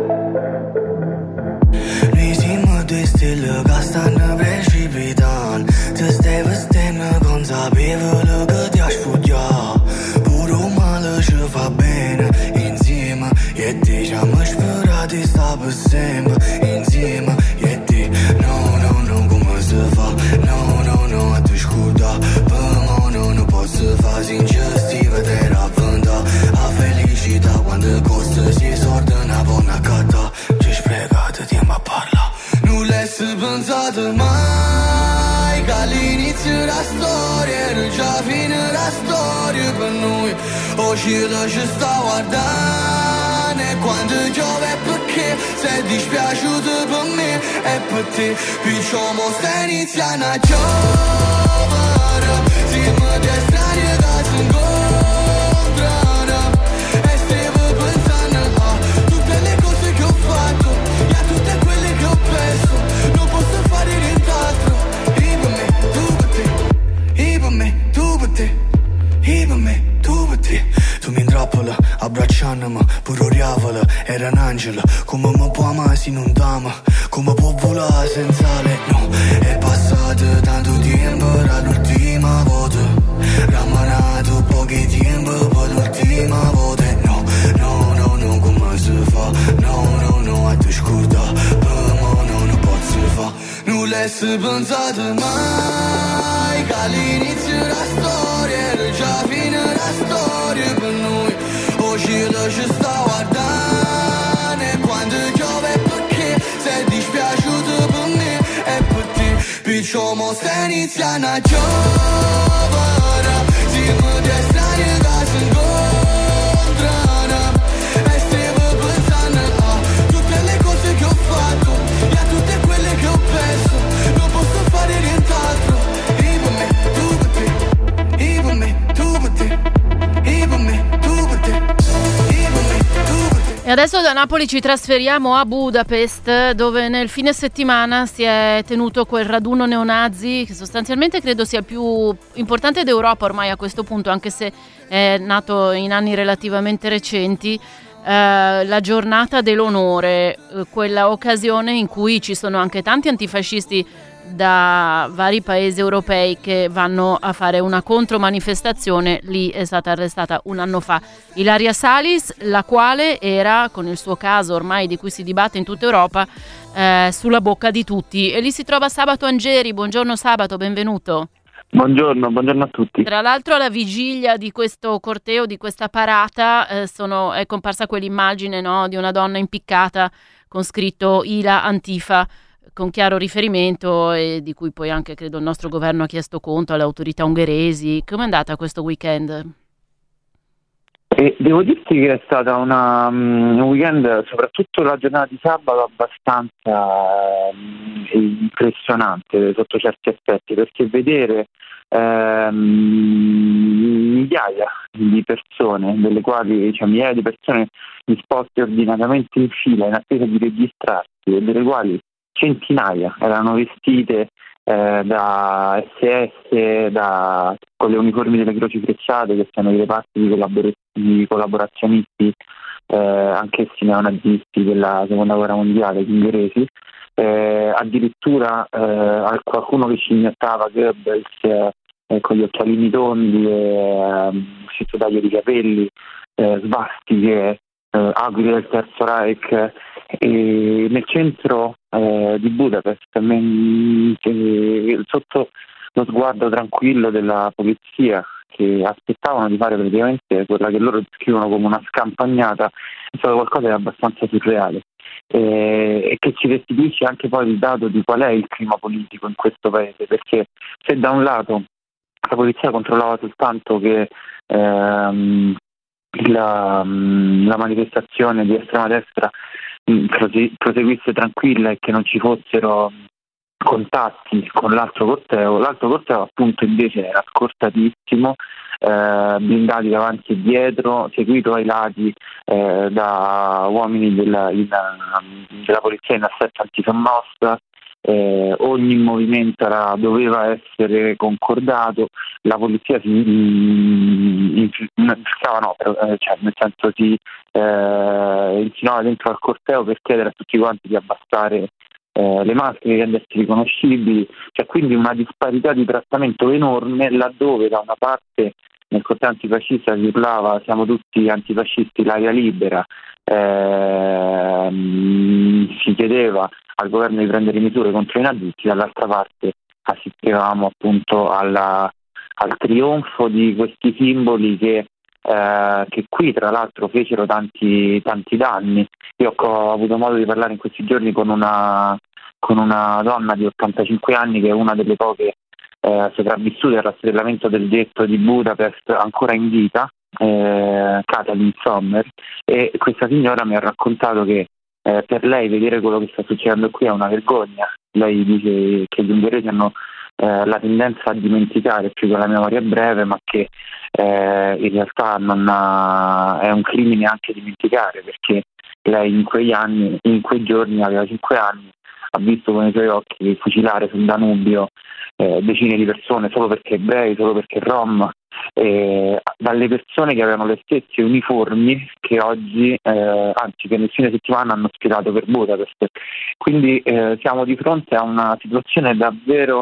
Risimo due stelle che stanno precipitando. Ti stai vestendo consapevole che ti hai sfuggito. Pure un male ci fa bene insieme. E diciamo sperati sta per sempre insieme. E ti no, no, no, come si fa? No, no, no, a te scuda. Per me no, non posso fare sinceramente vedere a venda. A felicità quando costa si sorda una buona cata. Ci sprecate tempo a parlare. Non l'hai pensato mai che all'inizio della storia era già fine la storia per noi. O cielo ci sta guardando, e quando piove è perché sei dispiaciuto per me e per te. Diciamo sta iniziando a giovere, siamo due strane che si incontrano, e stavo pensando a tutte le cose che ho fatto e a tutte quelle che ho perso. Non posso fare nient'altro. I per me, tu per te. I per me, tu per te. I per me, tu per te. Tu mi intrappola, abbracciandomi, pure oriavola, era un angelo. Come mi può amare se non t'ama? Come può volare senza lei? No, è passato tanto tempo dall'ultima volta. Rammanato pochi tempo per l'ultima volta. No, no, no, no, come si fa? No, no, no, a te scorda. Per me no, non posso fa. Non l'hai pensato mai che all'inizio della storia era già fine la storia. per noi. O cielo ci sta guardando e quando piove perché sei dispiaciuto per me e per te. Piccio mo sta iniziando a giovere, siamo due strani che si incontrano e stiamo pensando a tutte le cose che ho fatto e a tutte quelle che ho perso. Non posso fare nient'altro. E per me, tu per te. E per me, tu per te. E per me, tu per te. E per me, tu per te. E adesso da Napoli ci trasferiamo a Budapest, dove nel fine settimana si è tenuto quel raduno neonazi che sostanzialmente credo sia il più importante d'Europa ormai a questo punto, anche se è nato in anni relativamente recenti. Eh, la giornata dell'onore, eh, quella occasione in cui ci sono anche tanti antifascisti da vari paesi europei che vanno a fare una contromanifestazione. Lì è stata arrestata un anno fa Ilaria Salis, la quale era, con il suo caso ormai di cui si dibatte in tutta Europa, eh, sulla bocca di tutti. E lì si trova Sabato Angeri. Buongiorno Sabato, benvenuto. Buongiorno, buongiorno a tutti. Tra l'altro alla vigilia di questo corteo, di questa parata, eh, sono, è comparsa quell'immagine, no, di una donna impiccata con scritto Ila Antifa, con chiaro riferimento, e di cui poi anche credo il nostro governo ha chiesto conto alle autorità ungheresi. Com'è andata questo weekend? E devo dirti che è stata una, um, un weekend, soprattutto la giornata di sabato, abbastanza um, impressionante sotto certi aspetti, perché vedere um, migliaia di persone, delle quali, cioè migliaia di persone disposte ordinatamente in fila in attesa di registrarsi, e delle quali centinaia erano vestite eh, da S S, da, con le uniformi delle Croci Frecciate, che sono i reparti di, collabor- di collaborazionisti, eh, anch'essi neonazisti della seconda guerra mondiale, gli ungheresi, eh, addirittura eh, qualcuno che scimmiottava Goebbels eh, con gli occhialini tondi, eh, stesso taglio di capelli, eh, svastiche, eh, aquile del Terzo Reich. E nel centro eh, di Budapest, men- eh, sotto lo sguardo tranquillo della polizia, che aspettavano di fare praticamente quella che loro descrivono come una scampagnata, è stato qualcosa di abbastanza surreale, eh, e che ci restituisce anche poi il dato di qual è il clima politico in questo paese, perché se da un lato la polizia controllava soltanto che ehm, la, la manifestazione di estrema destra proseguisse tranquilla e che non ci fossero contatti con l'altro corteo, l'altro corteo appunto invece era scortatissimo, eh, blindati davanti e dietro, seguito ai lati eh, da uomini della, in, della polizia in assetto antisommossa. Eh, ogni movimento era, doveva essere concordato, la polizia si infiltrava, no, eh, cioè, nel senso si eh, insinuava dentro al corteo per chiedere a tutti quanti di abbassare eh, le maschere, di rendersi riconoscibili, cioè quindi una disparità di trattamento enorme, laddove da una parte nel corteo antifascista si urlava siamo tutti antifascisti, l'aria libera, eh, si chiedeva al governo di prendere misure contro i nazisti, dall'altra parte assistevamo appunto alla, al trionfo di questi simboli che, eh, che qui tra l'altro fecero tanti, tanti danni. Io ho avuto modo di parlare in questi giorni con una, con una donna di ottantacinque anni che è una delle poche eh, sopravvissute al rastrellamento del ghetto di Budapest, ancora in vita, eh, Katalin Sommer, e questa signora mi ha raccontato che Eh, per lei vedere quello che sta succedendo qui è una vergogna. Lei dice che gli ungheresi hanno eh, la tendenza a dimenticare più che la memoria breve, ma che eh, in realtà non ha, è un crimine anche dimenticare, perché lei in quegli anni, in quei giorni, aveva cinque anni, ha visto con i suoi occhi fucilare sul Danubio eh, decine di persone solo perché ebrei, solo perché rom, eh, dalle persone che avevano le stesse uniformi che oggi, eh, anzi che nel fine settimana hanno spiegato per Budapest. Quindi eh, siamo di fronte a una situazione davvero,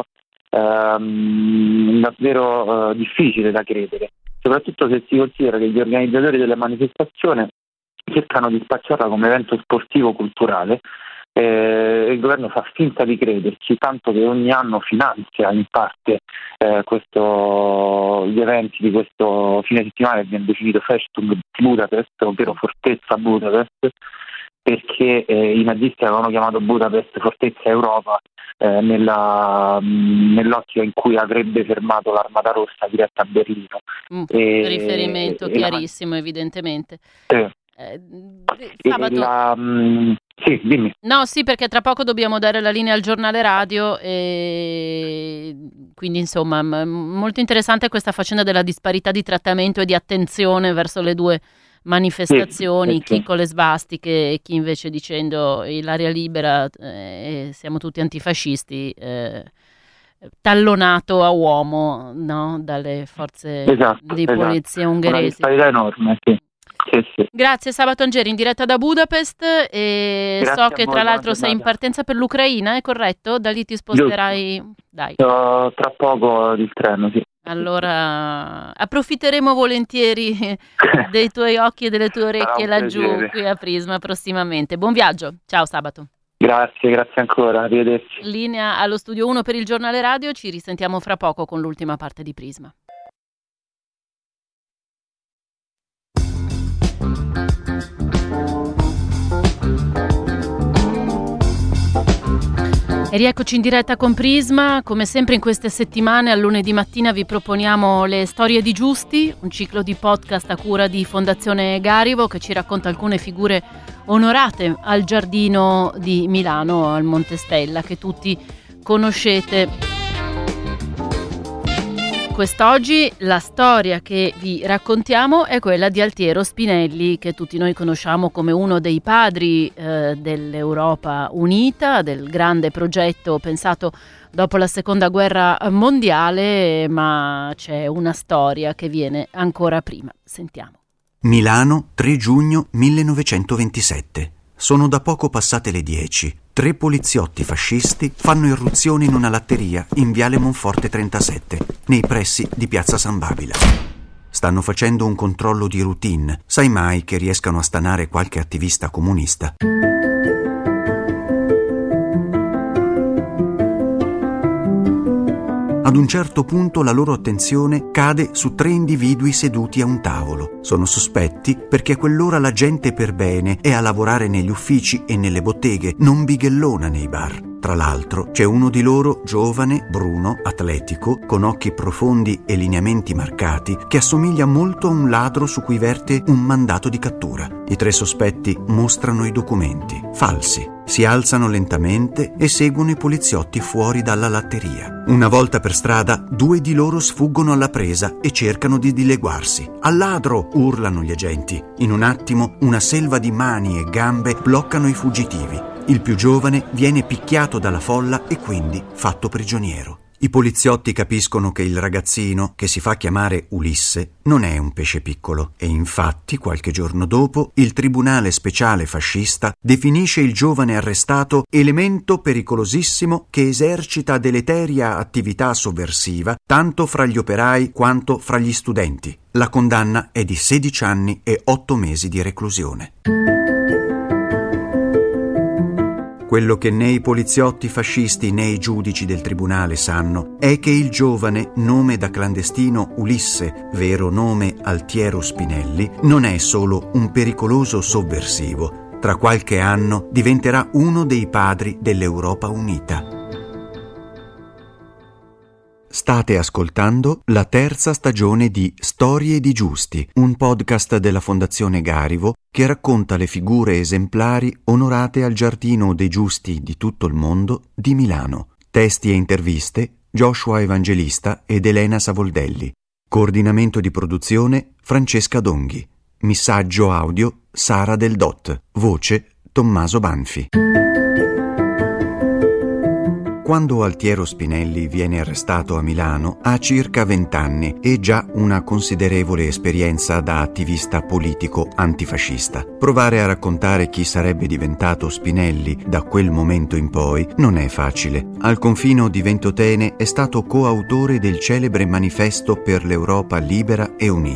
ehm, davvero eh, difficile da credere, soprattutto se si considera che gli organizzatori della manifestazione cercano di spacciarla come evento sportivo culturale, Eh, il governo fa finta di crederci, tanto che ogni anno finanzia in parte eh, questo, gli eventi di questo fine settimana che viene definito Festung Budapest, ovvero Fortezza Budapest, perché eh, i nazisti avevano chiamato Budapest Fortezza Europa eh, nella, nell'ottica in cui avrebbe fermato l'Armata Rossa diretta a Berlino. Mm, e, riferimento e chiarissimo, la... evidentemente. Eh. Eh, sabato... la, um, sì, dimmi. No, sì, perché tra poco dobbiamo dare la linea al giornale radio e quindi insomma m- molto interessante questa faccenda della disparità di trattamento e di attenzione verso le due manifestazioni, sì, sì, chi sì. con le svastiche e chi invece dicendo l'aria libera, eh, siamo tutti antifascisti, eh, tallonato a uomo, no? Dalle forze Esatto, di esatto. polizia Una ungheresi. disparità enorme, sì. Sì, sì. Grazie Sabato Angeri in diretta da Budapest e Grazie so a che voi, tra buona l'altro sei in giornata. partenza per l'Ucraina, è corretto? Da lì ti sposterai, dai. Uh, tra poco il treno, sì. Allora approfitteremo volentieri dei tuoi occhi e delle tue orecchie un laggiù piacere. qui a Prisma prossimamente. Buon viaggio, ciao Sabato. Grazie, grazie ancora, arrivederci. Linea allo studio uno per il giornale radio, ci risentiamo fra poco con l'ultima parte di Prisma. E rieccoci in diretta con Prisma, come sempre in queste settimane al lunedì mattina vi proponiamo le storie di Giusti, un ciclo di podcast a cura di Fondazione Garivo che ci racconta alcune figure onorate al Giardino di Milano, al Monte Stella, che tutti conoscete. Quest'oggi la storia che vi raccontiamo è quella di Altiero Spinelli, che tutti noi conosciamo come uno dei padri eh, dell'Europa unita, del grande progetto pensato dopo la seconda guerra mondiale, ma c'è una storia che viene ancora prima. Sentiamo. Milano, tre giugno millenovecentoventisette. Sono da poco passate le dieci. Tre poliziotti fascisti fanno irruzione in una latteria in viale Monforte trentasette, nei pressi di piazza San Babila. Stanno facendo un controllo di routine, sai mai che riescano a stanare qualche attivista comunista. Ad un certo punto la loro attenzione cade su tre individui seduti a un tavolo. Sono sospetti perché a quell'ora la gente per bene è a lavorare negli uffici e nelle botteghe, non bighellona nei bar. Tra l'altro c'è uno di loro, giovane, bruno, atletico, con occhi profondi e lineamenti marcati, che assomiglia molto a un ladro su cui verte un mandato di cattura. I tre sospetti mostrano i documenti, falsi. Si alzano lentamente e seguono i poliziotti fuori dalla latteria. Una volta per strada, due di loro sfuggono alla presa e cercano di dileguarsi. «Al ladro!» urlano gli agenti. In un attimo, una selva di mani e gambe bloccano i fuggitivi. Il più giovane viene picchiato dalla folla e quindi fatto prigioniero. I poliziotti capiscono che il ragazzino, che si fa chiamare Ulisse, non è un pesce piccolo e infatti qualche giorno dopo il Tribunale Speciale Fascista definisce il giovane arrestato elemento pericolosissimo che esercita deleteria attività sovversiva tanto fra gli operai quanto fra gli studenti. La condanna è di sedici anni e otto mesi di reclusione. Quello che né i poliziotti fascisti né i giudici del tribunale sanno è che il giovane, nome da clandestino Ulisse, vero nome Altiero Spinelli, non è solo un pericoloso sovversivo. Tra qualche anno diventerà uno dei padri dell'Europa unita. State ascoltando la terza stagione di Storie di Giusti, un podcast della Fondazione Garivo che racconta le figure esemplari onorate al Giardino dei Giusti di tutto il mondo di Milano. Testi e interviste Joshua Evangelista ed Elena Savoldelli. Coordinamento di produzione Francesca Donghi. Missaggio audio Sara Del Dot. Voce Tommaso Banfi. Quando Altiero Spinelli viene arrestato a Milano ha circa vent'anni e già una considerevole esperienza da attivista politico antifascista. Provare a raccontare chi sarebbe diventato Spinelli da quel momento in poi non è facile. Al confino di Ventotene è stato coautore del celebre Manifesto per l'Europa libera e unita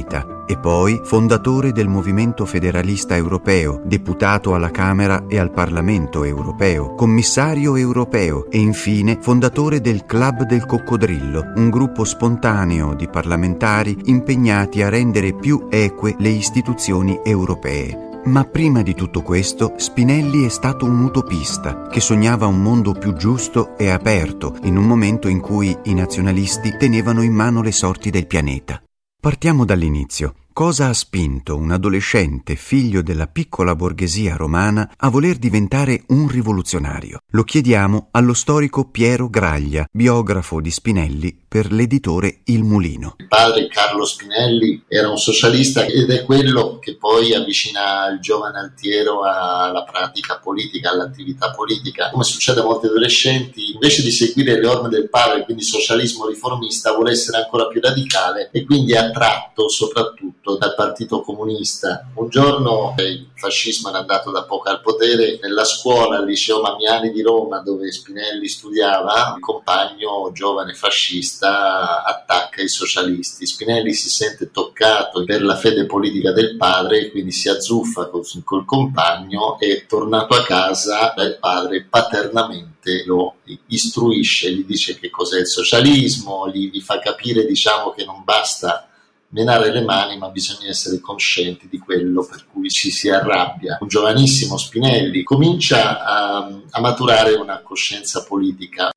e poi fondatore del Movimento Federalista Europeo, deputato alla Camera e al Parlamento Europeo, commissario europeo e infine fondatore del Club del Coccodrillo, un gruppo spontaneo di parlamentari impegnati a rendere più eque le istituzioni europee. Ma prima di tutto questo, Spinelli è stato un utopista che sognava un mondo più giusto e aperto in un momento in cui i nazionalisti tenevano in mano le sorti del pianeta. Partiamo dall'inizio. Cosa ha spinto un adolescente figlio della piccola borghesia romana a voler diventare un rivoluzionario? Lo chiediamo allo storico Piero Graglia, biografo di Spinelli per l'editore Il Mulino. Il padre, Carlo Spinelli, era un socialista ed è quello che poi avvicina il giovane Altiero alla pratica politica, all'attività politica. Come succede a molti adolescenti, invece di seguire le orme del padre, quindi socialismo riformista, vuole essere ancora più radicale e quindi è attratto soprattutto dal Partito Comunista. Un giorno eh, il fascismo era andato da poco al potere. Nella scuola al liceo Mammiani di Roma, dove Spinelli studiava, il compagno giovane fascista attacca i socialisti. Spinelli si sente toccato per la fede politica del padre, quindi si azzuffa col, col compagno e, tornato a casa, il padre paternamente lo istruisce, gli dice che cos'è il socialismo, gli, gli fa capire, diciamo, che non basta menare le mani, ma bisogna essere conscienti di quello per cui ci si arrabbia. Un giovanissimo Spinelli comincia a, a maturare una coscienza politica.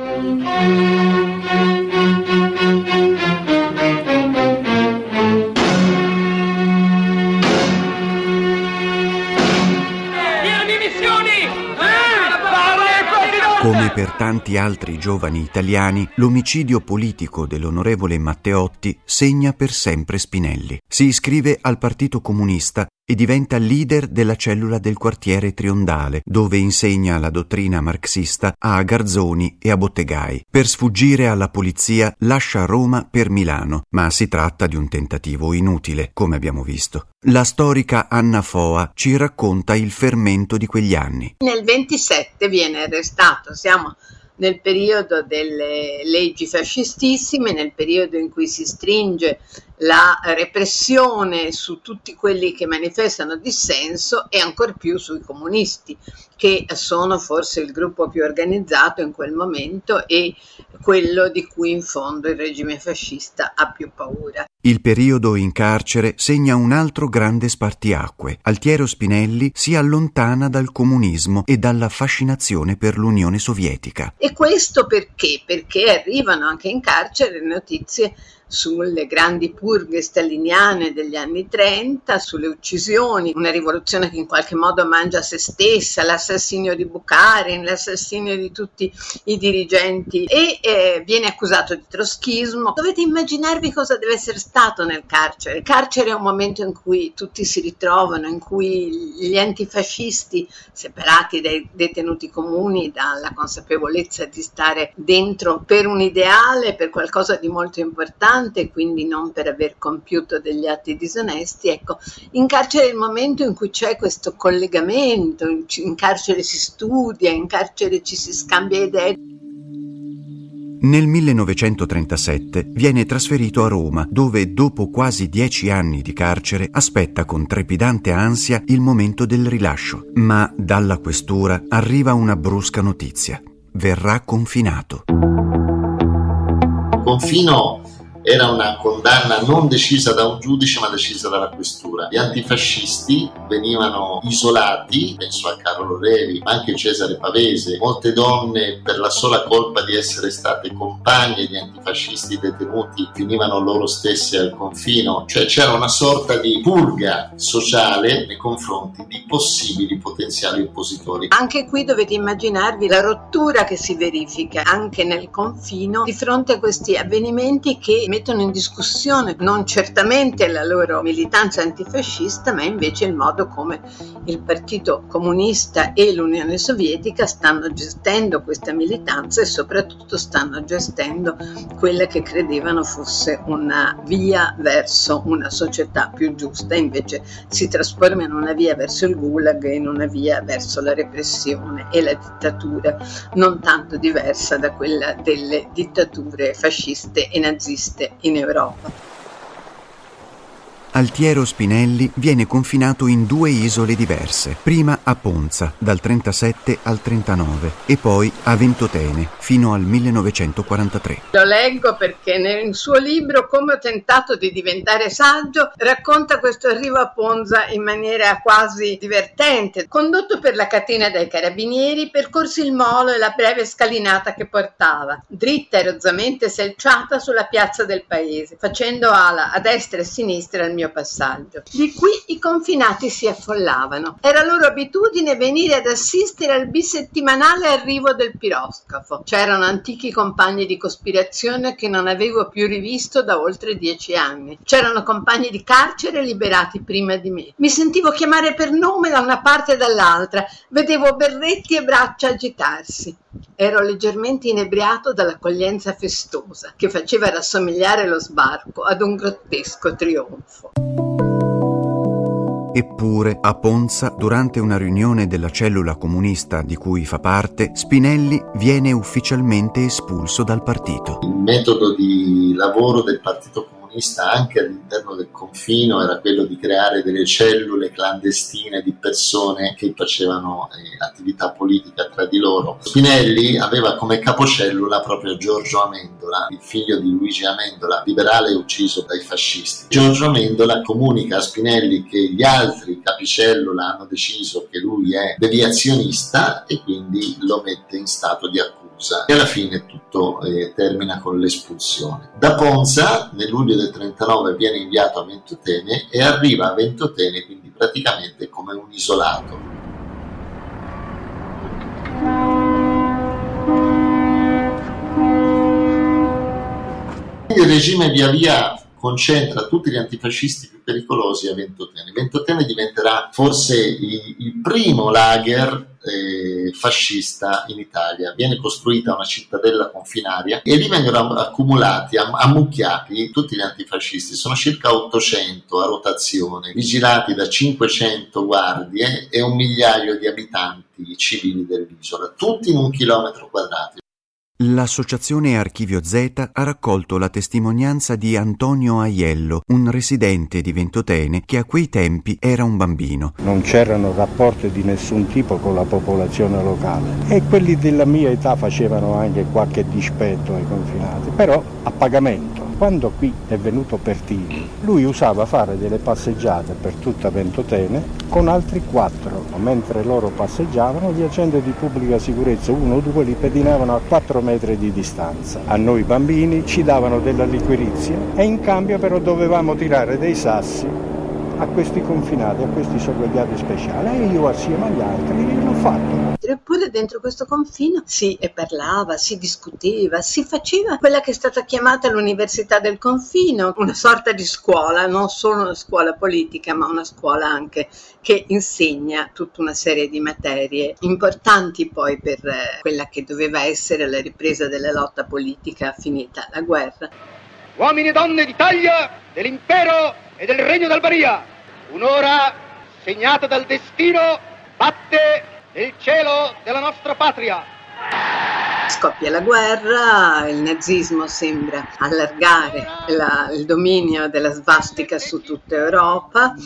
Come per tanti altri giovani italiani, l'omicidio politico dell'onorevole Matteotti segna per sempre Spinelli. Si iscrive al Partito Comunista e diventa leader della cellula del quartiere Triondale, dove insegna la dottrina marxista a garzoni e a bottegai. Per sfuggire alla polizia lascia Roma per Milano, ma si tratta di un tentativo inutile, come abbiamo visto. La storica Anna Foa ci racconta il fermento di quegli anni. Nel ventisette viene arrestato, siamo nel periodo delle leggi fascistissime, nel periodo in cui si stringe la repressione su tutti quelli che manifestano dissenso e ancor più sui comunisti, che sono forse il gruppo più organizzato in quel momento e quello di cui in fondo il regime fascista ha più paura. Il periodo in carcere segna un altro grande spartiacque. Altiero Spinelli si allontana dal comunismo e dalla fascinazione per l'Unione Sovietica. E questo perché? Perché arrivano anche in carcere notizie sulle grandi purghe staliniane degli anni trenta, sulle uccisioni, una rivoluzione che in qualche modo mangia se stessa, l'assassinio di Bukharin, l'assassinio di tutti i dirigenti e eh, viene accusato di troschismo. Dovete immaginarvi cosa deve essere stato nel carcere. Il carcere è un momento in cui tutti si ritrovano, in cui gli antifascisti, separati dai detenuti comuni dalla consapevolezza di stare dentro per un ideale, per qualcosa di molto importante, quindi non per aver compiuto degli atti disonesti. Ecco, in carcere è il momento in cui c'è questo collegamento, in carcere si studia, in carcere ci si scambia idee. Nel millenovecentotrentasette viene trasferito a Roma, dove dopo quasi dieci anni di carcere aspetta con trepidante ansia il momento del rilascio. Ma dalla questura arriva una brusca notizia: verrà confinato. Confino era una condanna non decisa da un giudice ma decisa dalla questura. Gli antifascisti venivano isolati, penso a Carlo Revi, ma anche Cesare Pavese. Molte donne, per la sola colpa di essere state compagne di antifascisti detenuti, finivano loro stesse al confino. Cioè c'era una sorta di purga sociale nei confronti di possibili potenziali oppositori. Anche qui dovete immaginarvi la rottura che si verifica anche nel confino di fronte a questi avvenimenti che mettono in discussione non certamente la loro militanza antifascista, ma invece il modo come il Partito Comunista e l'Unione Sovietica stanno gestendo questa militanza e soprattutto stanno gestendo quella che credevano fosse una via verso una società più giusta, invece si trasforma in una via verso il gulag e in una via verso la repressione e la dittatura, non tanto diversa da quella delle dittature fasciste e naziste in Europa. Altiero Spinelli viene confinato in due isole diverse, prima a Ponza dal trentasette al trentanove e poi a Ventotene fino al millenovecentoquarantatré. Lo leggo perché nel suo libro Come ho tentato di diventare saggio racconta questo arrivo a Ponza in maniera quasi divertente. Condotto per la catena dai carabinieri, percorsi il molo e la breve scalinata che portava, dritta e rozzamente selciata sulla piazza del paese, facendo ala a destra e a sinistra al mio passaggio. Di qui i confinati si affollavano. Era loro abitudine venire ad assistere al bisettimanale arrivo del piroscafo. C'erano antichi compagni di cospirazione che non avevo più rivisto da oltre dieci anni. C'erano compagni di carcere liberati prima di me. Mi sentivo chiamare per nome da una parte e dall'altra. Vedevo berretti e braccia agitarsi. Ero leggermente inebriato dall'accoglienza festosa che faceva rassomigliare lo sbarco ad un grottesco trionfo. Eppure, a Ponza, durante una riunione della cellula comunista di cui fa parte, Spinelli viene ufficialmente espulso dal partito. Il metodo di lavoro del Partito Comunista anche all'interno del confino era quello di creare delle cellule clandestine di persone che facevano eh, attività politica tra di loro. Spinelli aveva come capocellula proprio Giorgio Amendola, il figlio di Luigi Amendola, liberale ucciso dai fascisti. Giorgio Amendola comunica a Spinelli che gli altri capicellula hanno deciso che lui è deviazionista e quindi lo mette in stato di accusa. E alla fine tutto eh, termina con l'espulsione. Da Ponza, nel luglio del trentanove, viene inviato a Ventotene e arriva a Ventotene quindi praticamente come un isolato. Il regime via via concentra tutti gli antifascisti più pericolosi a Ventotene. Ventotene diventerà forse il, il primo lager eh, fascista in Italia. Viene costruita una cittadella confinaria e lì vengono accumulati, am- ammucchiati tutti gli antifascisti. Sono circa ottocento a rotazione, vigilati da cinquecento guardie e un migliaio di abitanti civili dell'isola, tutti in un chilometro quadrato. L'associazione Archivio Z ha raccolto la testimonianza di Antonio Aiello, un residente di Ventotene che a quei tempi era un bambino. Non c'erano rapporti di nessun tipo con la popolazione locale e quelli della mia età facevano anche qualche dispetto ai confinati, però a pagamento. Quando qui è venuto Pertini, lui usava fare delle passeggiate per tutta Ventotene con altri quattro. Mentre loro passeggiavano, gli agenti di pubblica sicurezza, uno o due, li pedinavano a quattro metri di distanza. A noi bambini ci davano della liquirizia e in cambio però dovevamo tirare dei sassi a questi confinati, a questi sorvegliati speciali, e io assieme agli altri l'ho fatto. Eppure dentro questo confino si parlava, si discuteva, si faceva quella che è stata chiamata l'università del confino, una sorta di scuola, non solo una scuola politica, ma una scuola anche che insegna tutta una serie di materie importanti poi per quella che doveva essere la ripresa della lotta politica finita la guerra. Uomini e donne d'Italia, dell'impero e del regno d'Albania, un'ora segnata dal destino batte nel cielo della nostra patria. Scoppia la guerra, il nazismo sembra allargare la, il dominio della svastica su tutta Europa.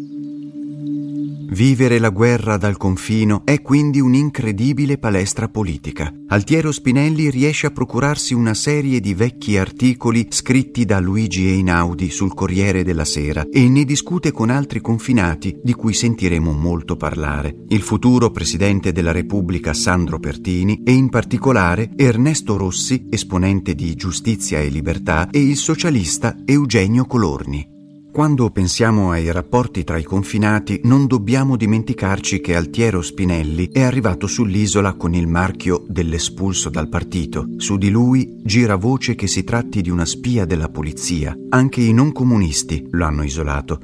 Vivere la guerra dal confino è quindi un'incredibile palestra politica. Altiero Spinelli riesce a procurarsi una serie di vecchi articoli scritti da Luigi Einaudi sul Corriere della Sera e ne discute con altri confinati di cui sentiremo molto parlare. Il futuro presidente della Repubblica Sandro Pertini e in particolare Ernesto Rossi, esponente di Giustizia e Libertà, e il socialista Eugenio Colorni. Quando pensiamo ai rapporti tra i confinati, non dobbiamo dimenticarci che Altiero Spinelli è arrivato sull'isola con il marchio dell'espulso dal partito. Su di lui gira voce che si tratti di una spia della polizia. Anche i non comunisti lo hanno isolato.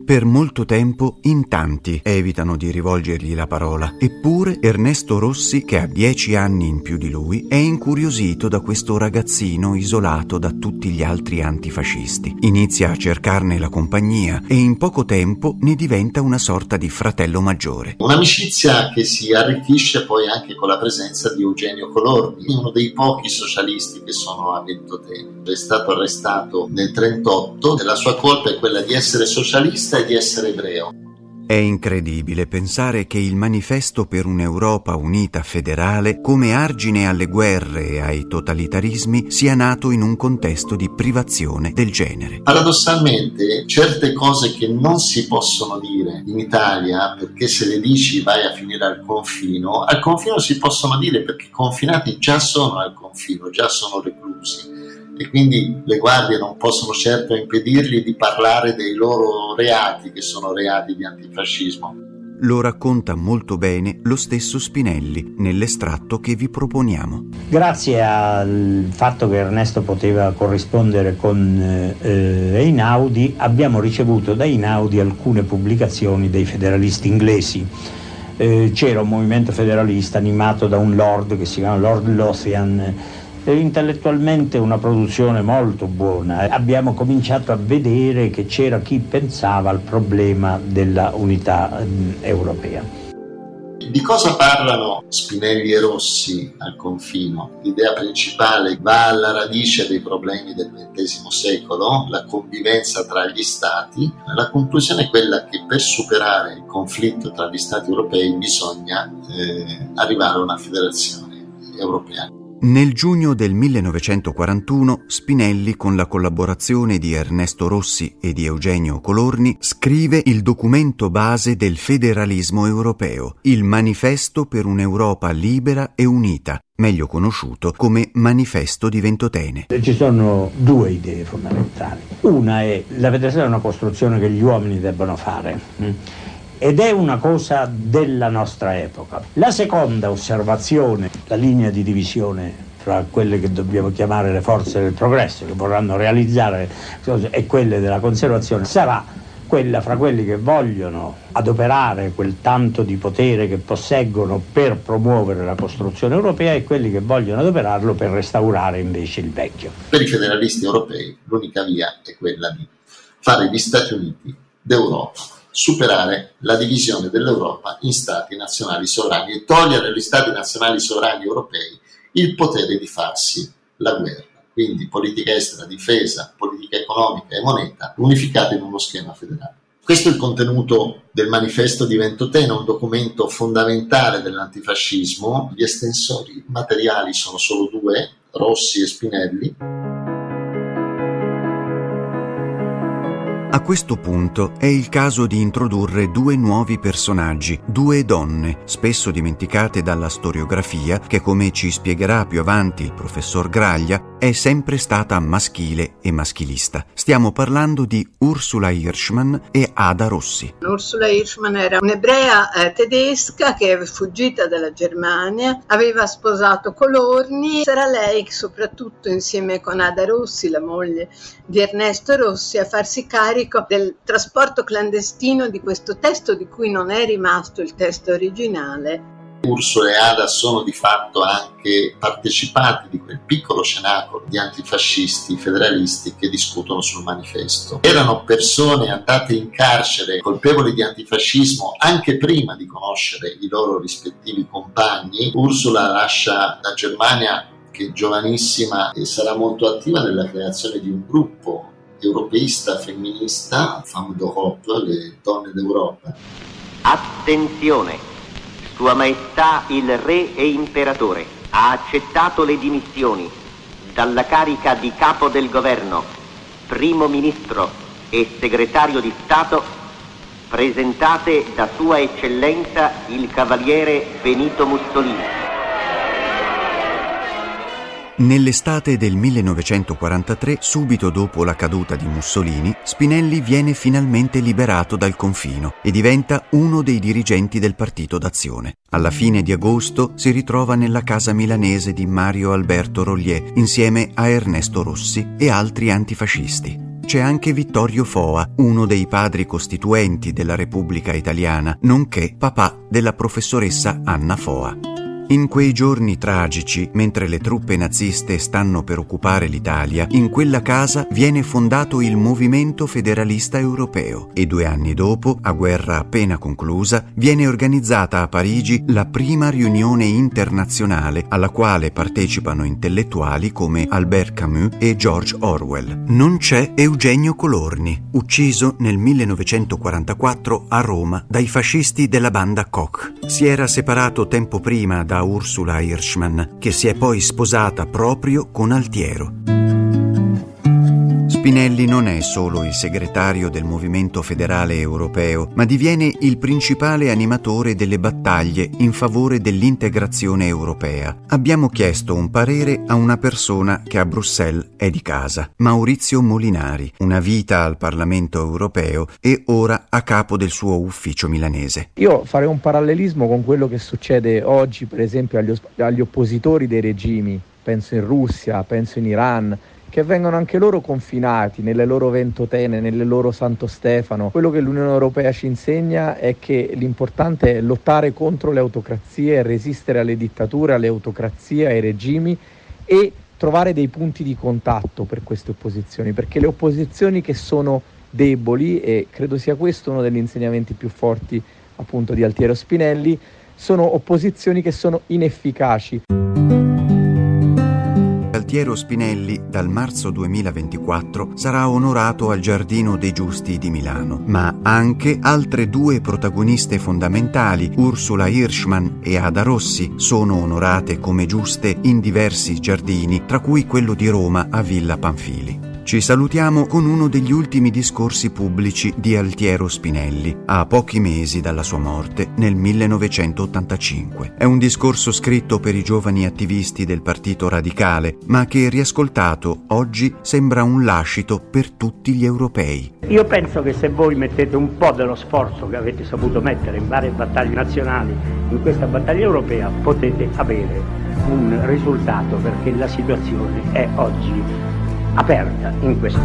Per molto tempo in tanti evitano di rivolgergli la parola, eppure Ernesto Rossi, che ha dieci anni in più di lui, è incuriosito da questo ragazzino isolato da tutti gli altri antifascisti. Inizia a cercarne la compagnia e in poco tempo ne diventa una sorta di fratello maggiore. Un'amicizia che si arricchisce poi anche con la presenza di Eugenio Colorni, uno dei pochi socialisti che sono a Ventotene. È stato arrestato nel trentotto e la sua colpa è quella di essere socialista e di essere ebreo. È incredibile pensare che il Manifesto per un'Europa unita federale, come argine alle guerre e ai totalitarismi, sia nato in un contesto di privazione del genere. Paradossalmente, certe cose che non si possono dire in Italia, perché se le dici vai a finire al confino, al confino si possono dire perché i confinati già sono al confino, già sono reclusi. E quindi le guardie non possono certo impedirgli di parlare dei loro reati, che sono reati di antifascismo. Lo racconta molto bene lo stesso Spinelli nell'estratto che vi proponiamo. Grazie al fatto che Ernesto poteva corrispondere con eh, Einaudi, abbiamo ricevuto da Einaudi alcune pubblicazioni dei federalisti inglesi. Eh, c'era un movimento federalista animato da un lord che si chiama Lord Lothian, intellettualmente una produzione molto buona. Abbiamo cominciato a vedere che c'era chi pensava al problema della unità europea. Di cosa parlano Spinelli e Rossi al confino? L'idea principale va alla radice dei problemi del ventesimo secolo, la convivenza tra gli stati. La conclusione è quella che per superare il conflitto tra gli stati europei bisogna eh, arrivare a una federazione europea. Nel giugno del millenovecentoquarantuno Spinelli, con la collaborazione di Ernesto Rossi e di Eugenio Colorni, scrive il documento base del federalismo europeo, il Manifesto per un'Europa libera e unita, meglio conosciuto come Manifesto di Ventotene. Ci sono due idee fondamentali. Una è la federazione è una costruzione che gli uomini debbono fare. Ed è una cosa della nostra epoca. La seconda osservazione, la linea di divisione fra quelle che dobbiamo chiamare le forze del progresso, che vorranno realizzare cose, e quelle della conservazione, sarà quella fra quelli che vogliono adoperare quel tanto di potere che posseggono per promuovere la costruzione europea e quelli che vogliono adoperarlo per restaurare invece il vecchio. Per i federalisti europei l'unica via è quella di fare gli Stati Uniti d'Europa, superare la divisione dell'Europa in stati nazionali sovrani e togliere agli stati nazionali sovrani europei il potere di farsi la guerra. Quindi politica estera, difesa, politica economica e moneta unificate in uno schema federale. Questo è il contenuto del Manifesto di Ventotene, un documento fondamentale dell'antifascismo. Gli estensori materiali sono solo due, Rossi e Spinelli. A questo punto è il caso di introdurre due nuovi personaggi, due donne, spesso dimenticate dalla storiografia, che, come ci spiegherà più avanti il professor Graglia, è sempre stata maschile e maschilista. Stiamo parlando di Ursula Hirschmann e Ada Rossi. Ursula Hirschmann era un'ebrea eh, tedesca che è fuggita dalla Germania, aveva sposato Colorni. Sarà lei, soprattutto insieme con Ada Rossi, la moglie di Ernesto Rossi, a farsi carico del trasporto clandestino di questo testo, di cui non è rimasto il testo originale. Ursula e Ada sono di fatto anche partecipanti di quel piccolo cenacolo di antifascisti federalisti che discutono sul manifesto. Erano persone andate in carcere colpevoli di antifascismo anche prima di conoscere i loro rispettivi compagni. Ursula lascia la Germania, che è giovanissima, e sarà molto attiva nella creazione di un gruppo europeista femminista, Femme d'Europe, le donne d'Europa. Attenzione! Sua Maestà il Re e Imperatore ha accettato le dimissioni dalla carica di Capo del Governo, Primo Ministro e Segretario di Stato, presentate da Sua Eccellenza il Cavaliere Benito Mussolini. Nell'estate del millenovecentoquarantatré, subito dopo la caduta di Mussolini, Spinelli viene finalmente liberato dal confino e diventa uno dei dirigenti del Partito d'Azione. Alla fine di agosto si ritrova nella casa milanese di Mario Alberto Rollier insieme a Ernesto Rossi e altri antifascisti. c'è anche Vittorio Foa, uno dei padri costituenti della Repubblica Italiana, nonché papà della professoressa Anna Foa. In quei giorni tragici, mentre le truppe naziste stanno per occupare l'Italia, in quella casa viene fondato il Movimento Federalista Europeo e due anni dopo, a guerra appena conclusa, viene organizzata a Parigi la prima riunione internazionale alla quale partecipano intellettuali come Albert Camus e George Orwell. Non c'è Eugenio Colorni, ucciso nel millenovecentoquarantaquattro a Roma dai fascisti della banda Koch. Si era separato tempo prima da Ursula Hirschman, che si è poi sposata proprio con Altiero. Spinelli non è solo il segretario del Movimento Federale Europeo, ma diviene il principale animatore delle battaglie in favore dell'integrazione europea. Abbiamo chiesto un parere a una persona che a Bruxelles è di casa, Maurizio Molinari, una vita al Parlamento Europeo e ora a capo del suo ufficio milanese. Io farei un parallelismo con quello che succede oggi, per esempio, agli, os- agli oppositori dei regimi, penso in Russia, penso in Iran, che vengono anche loro confinati nelle loro Ventotene, nelle loro Santo Stefano. Quello che l'Unione Europea ci insegna è che l'importante è lottare contro le autocrazie, resistere alle dittature, alle autocrazie, ai regimi e trovare dei punti di contatto per queste opposizioni, perché le opposizioni che sono deboli, e credo sia questo uno degli insegnamenti più forti appunto di Altiero Spinelli, sono opposizioni che sono inefficaci. Altiero Spinelli dal marzo duemilaventiquattro sarà onorato al Giardino dei Giusti di Milano, ma anche altre due protagoniste fondamentali, Ursula Hirschman e Ada Rossi, sono onorate come giuste in diversi giardini, tra cui quello di Roma a Villa Pamphili. Ci salutiamo con uno degli ultimi discorsi pubblici di Altiero Spinelli, a pochi mesi dalla sua morte nel millenovecentottantacinque. È un discorso scritto per i giovani attivisti del Partito Radicale, ma che riascoltato oggi sembra un lascito per tutti gli europei. Io penso che se voi mettete un po' dello sforzo che avete saputo mettere in varie battaglie nazionali, in questa battaglia europea, potete avere un risultato, perché la situazione è oggi aperta in questo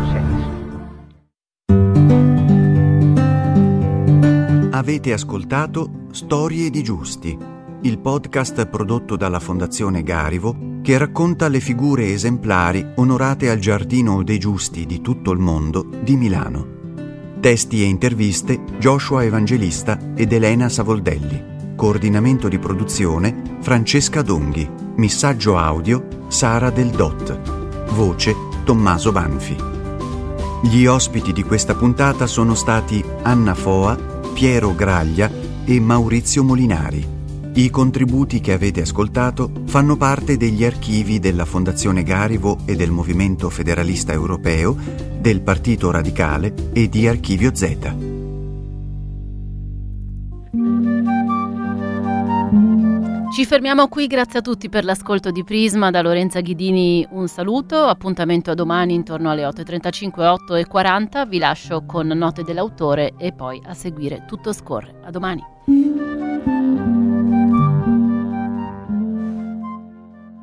senso. Avete ascoltato Storie di Giusti, il podcast prodotto dalla Fondazione Garivo che racconta le figure esemplari onorate al Giardino dei Giusti di tutto il mondo di Milano. Testi e interviste Joshua Evangelista ed Elena Savoldelli. Coordinamento di produzione Francesca Donghi. Missaggio audio Sara Del Dot. Voce Tommaso Banfi. Gli ospiti di questa puntata sono stati Anna Foa, Piero Graglia e Maurizio Molinari. I contributi che avete ascoltato fanno parte degli archivi della Fondazione Garivo e del Movimento Federalista Europeo, del Partito Radicale e di Archivio Z. Ci fermiamo qui, grazie a tutti per l'ascolto di Prisma. Da Lorenza Ghidini un saluto, appuntamento a domani intorno alle otto e trentacinque, otto e quaranta. Vi lascio con note dell'autore e poi a seguire Tutto scorre. A domani.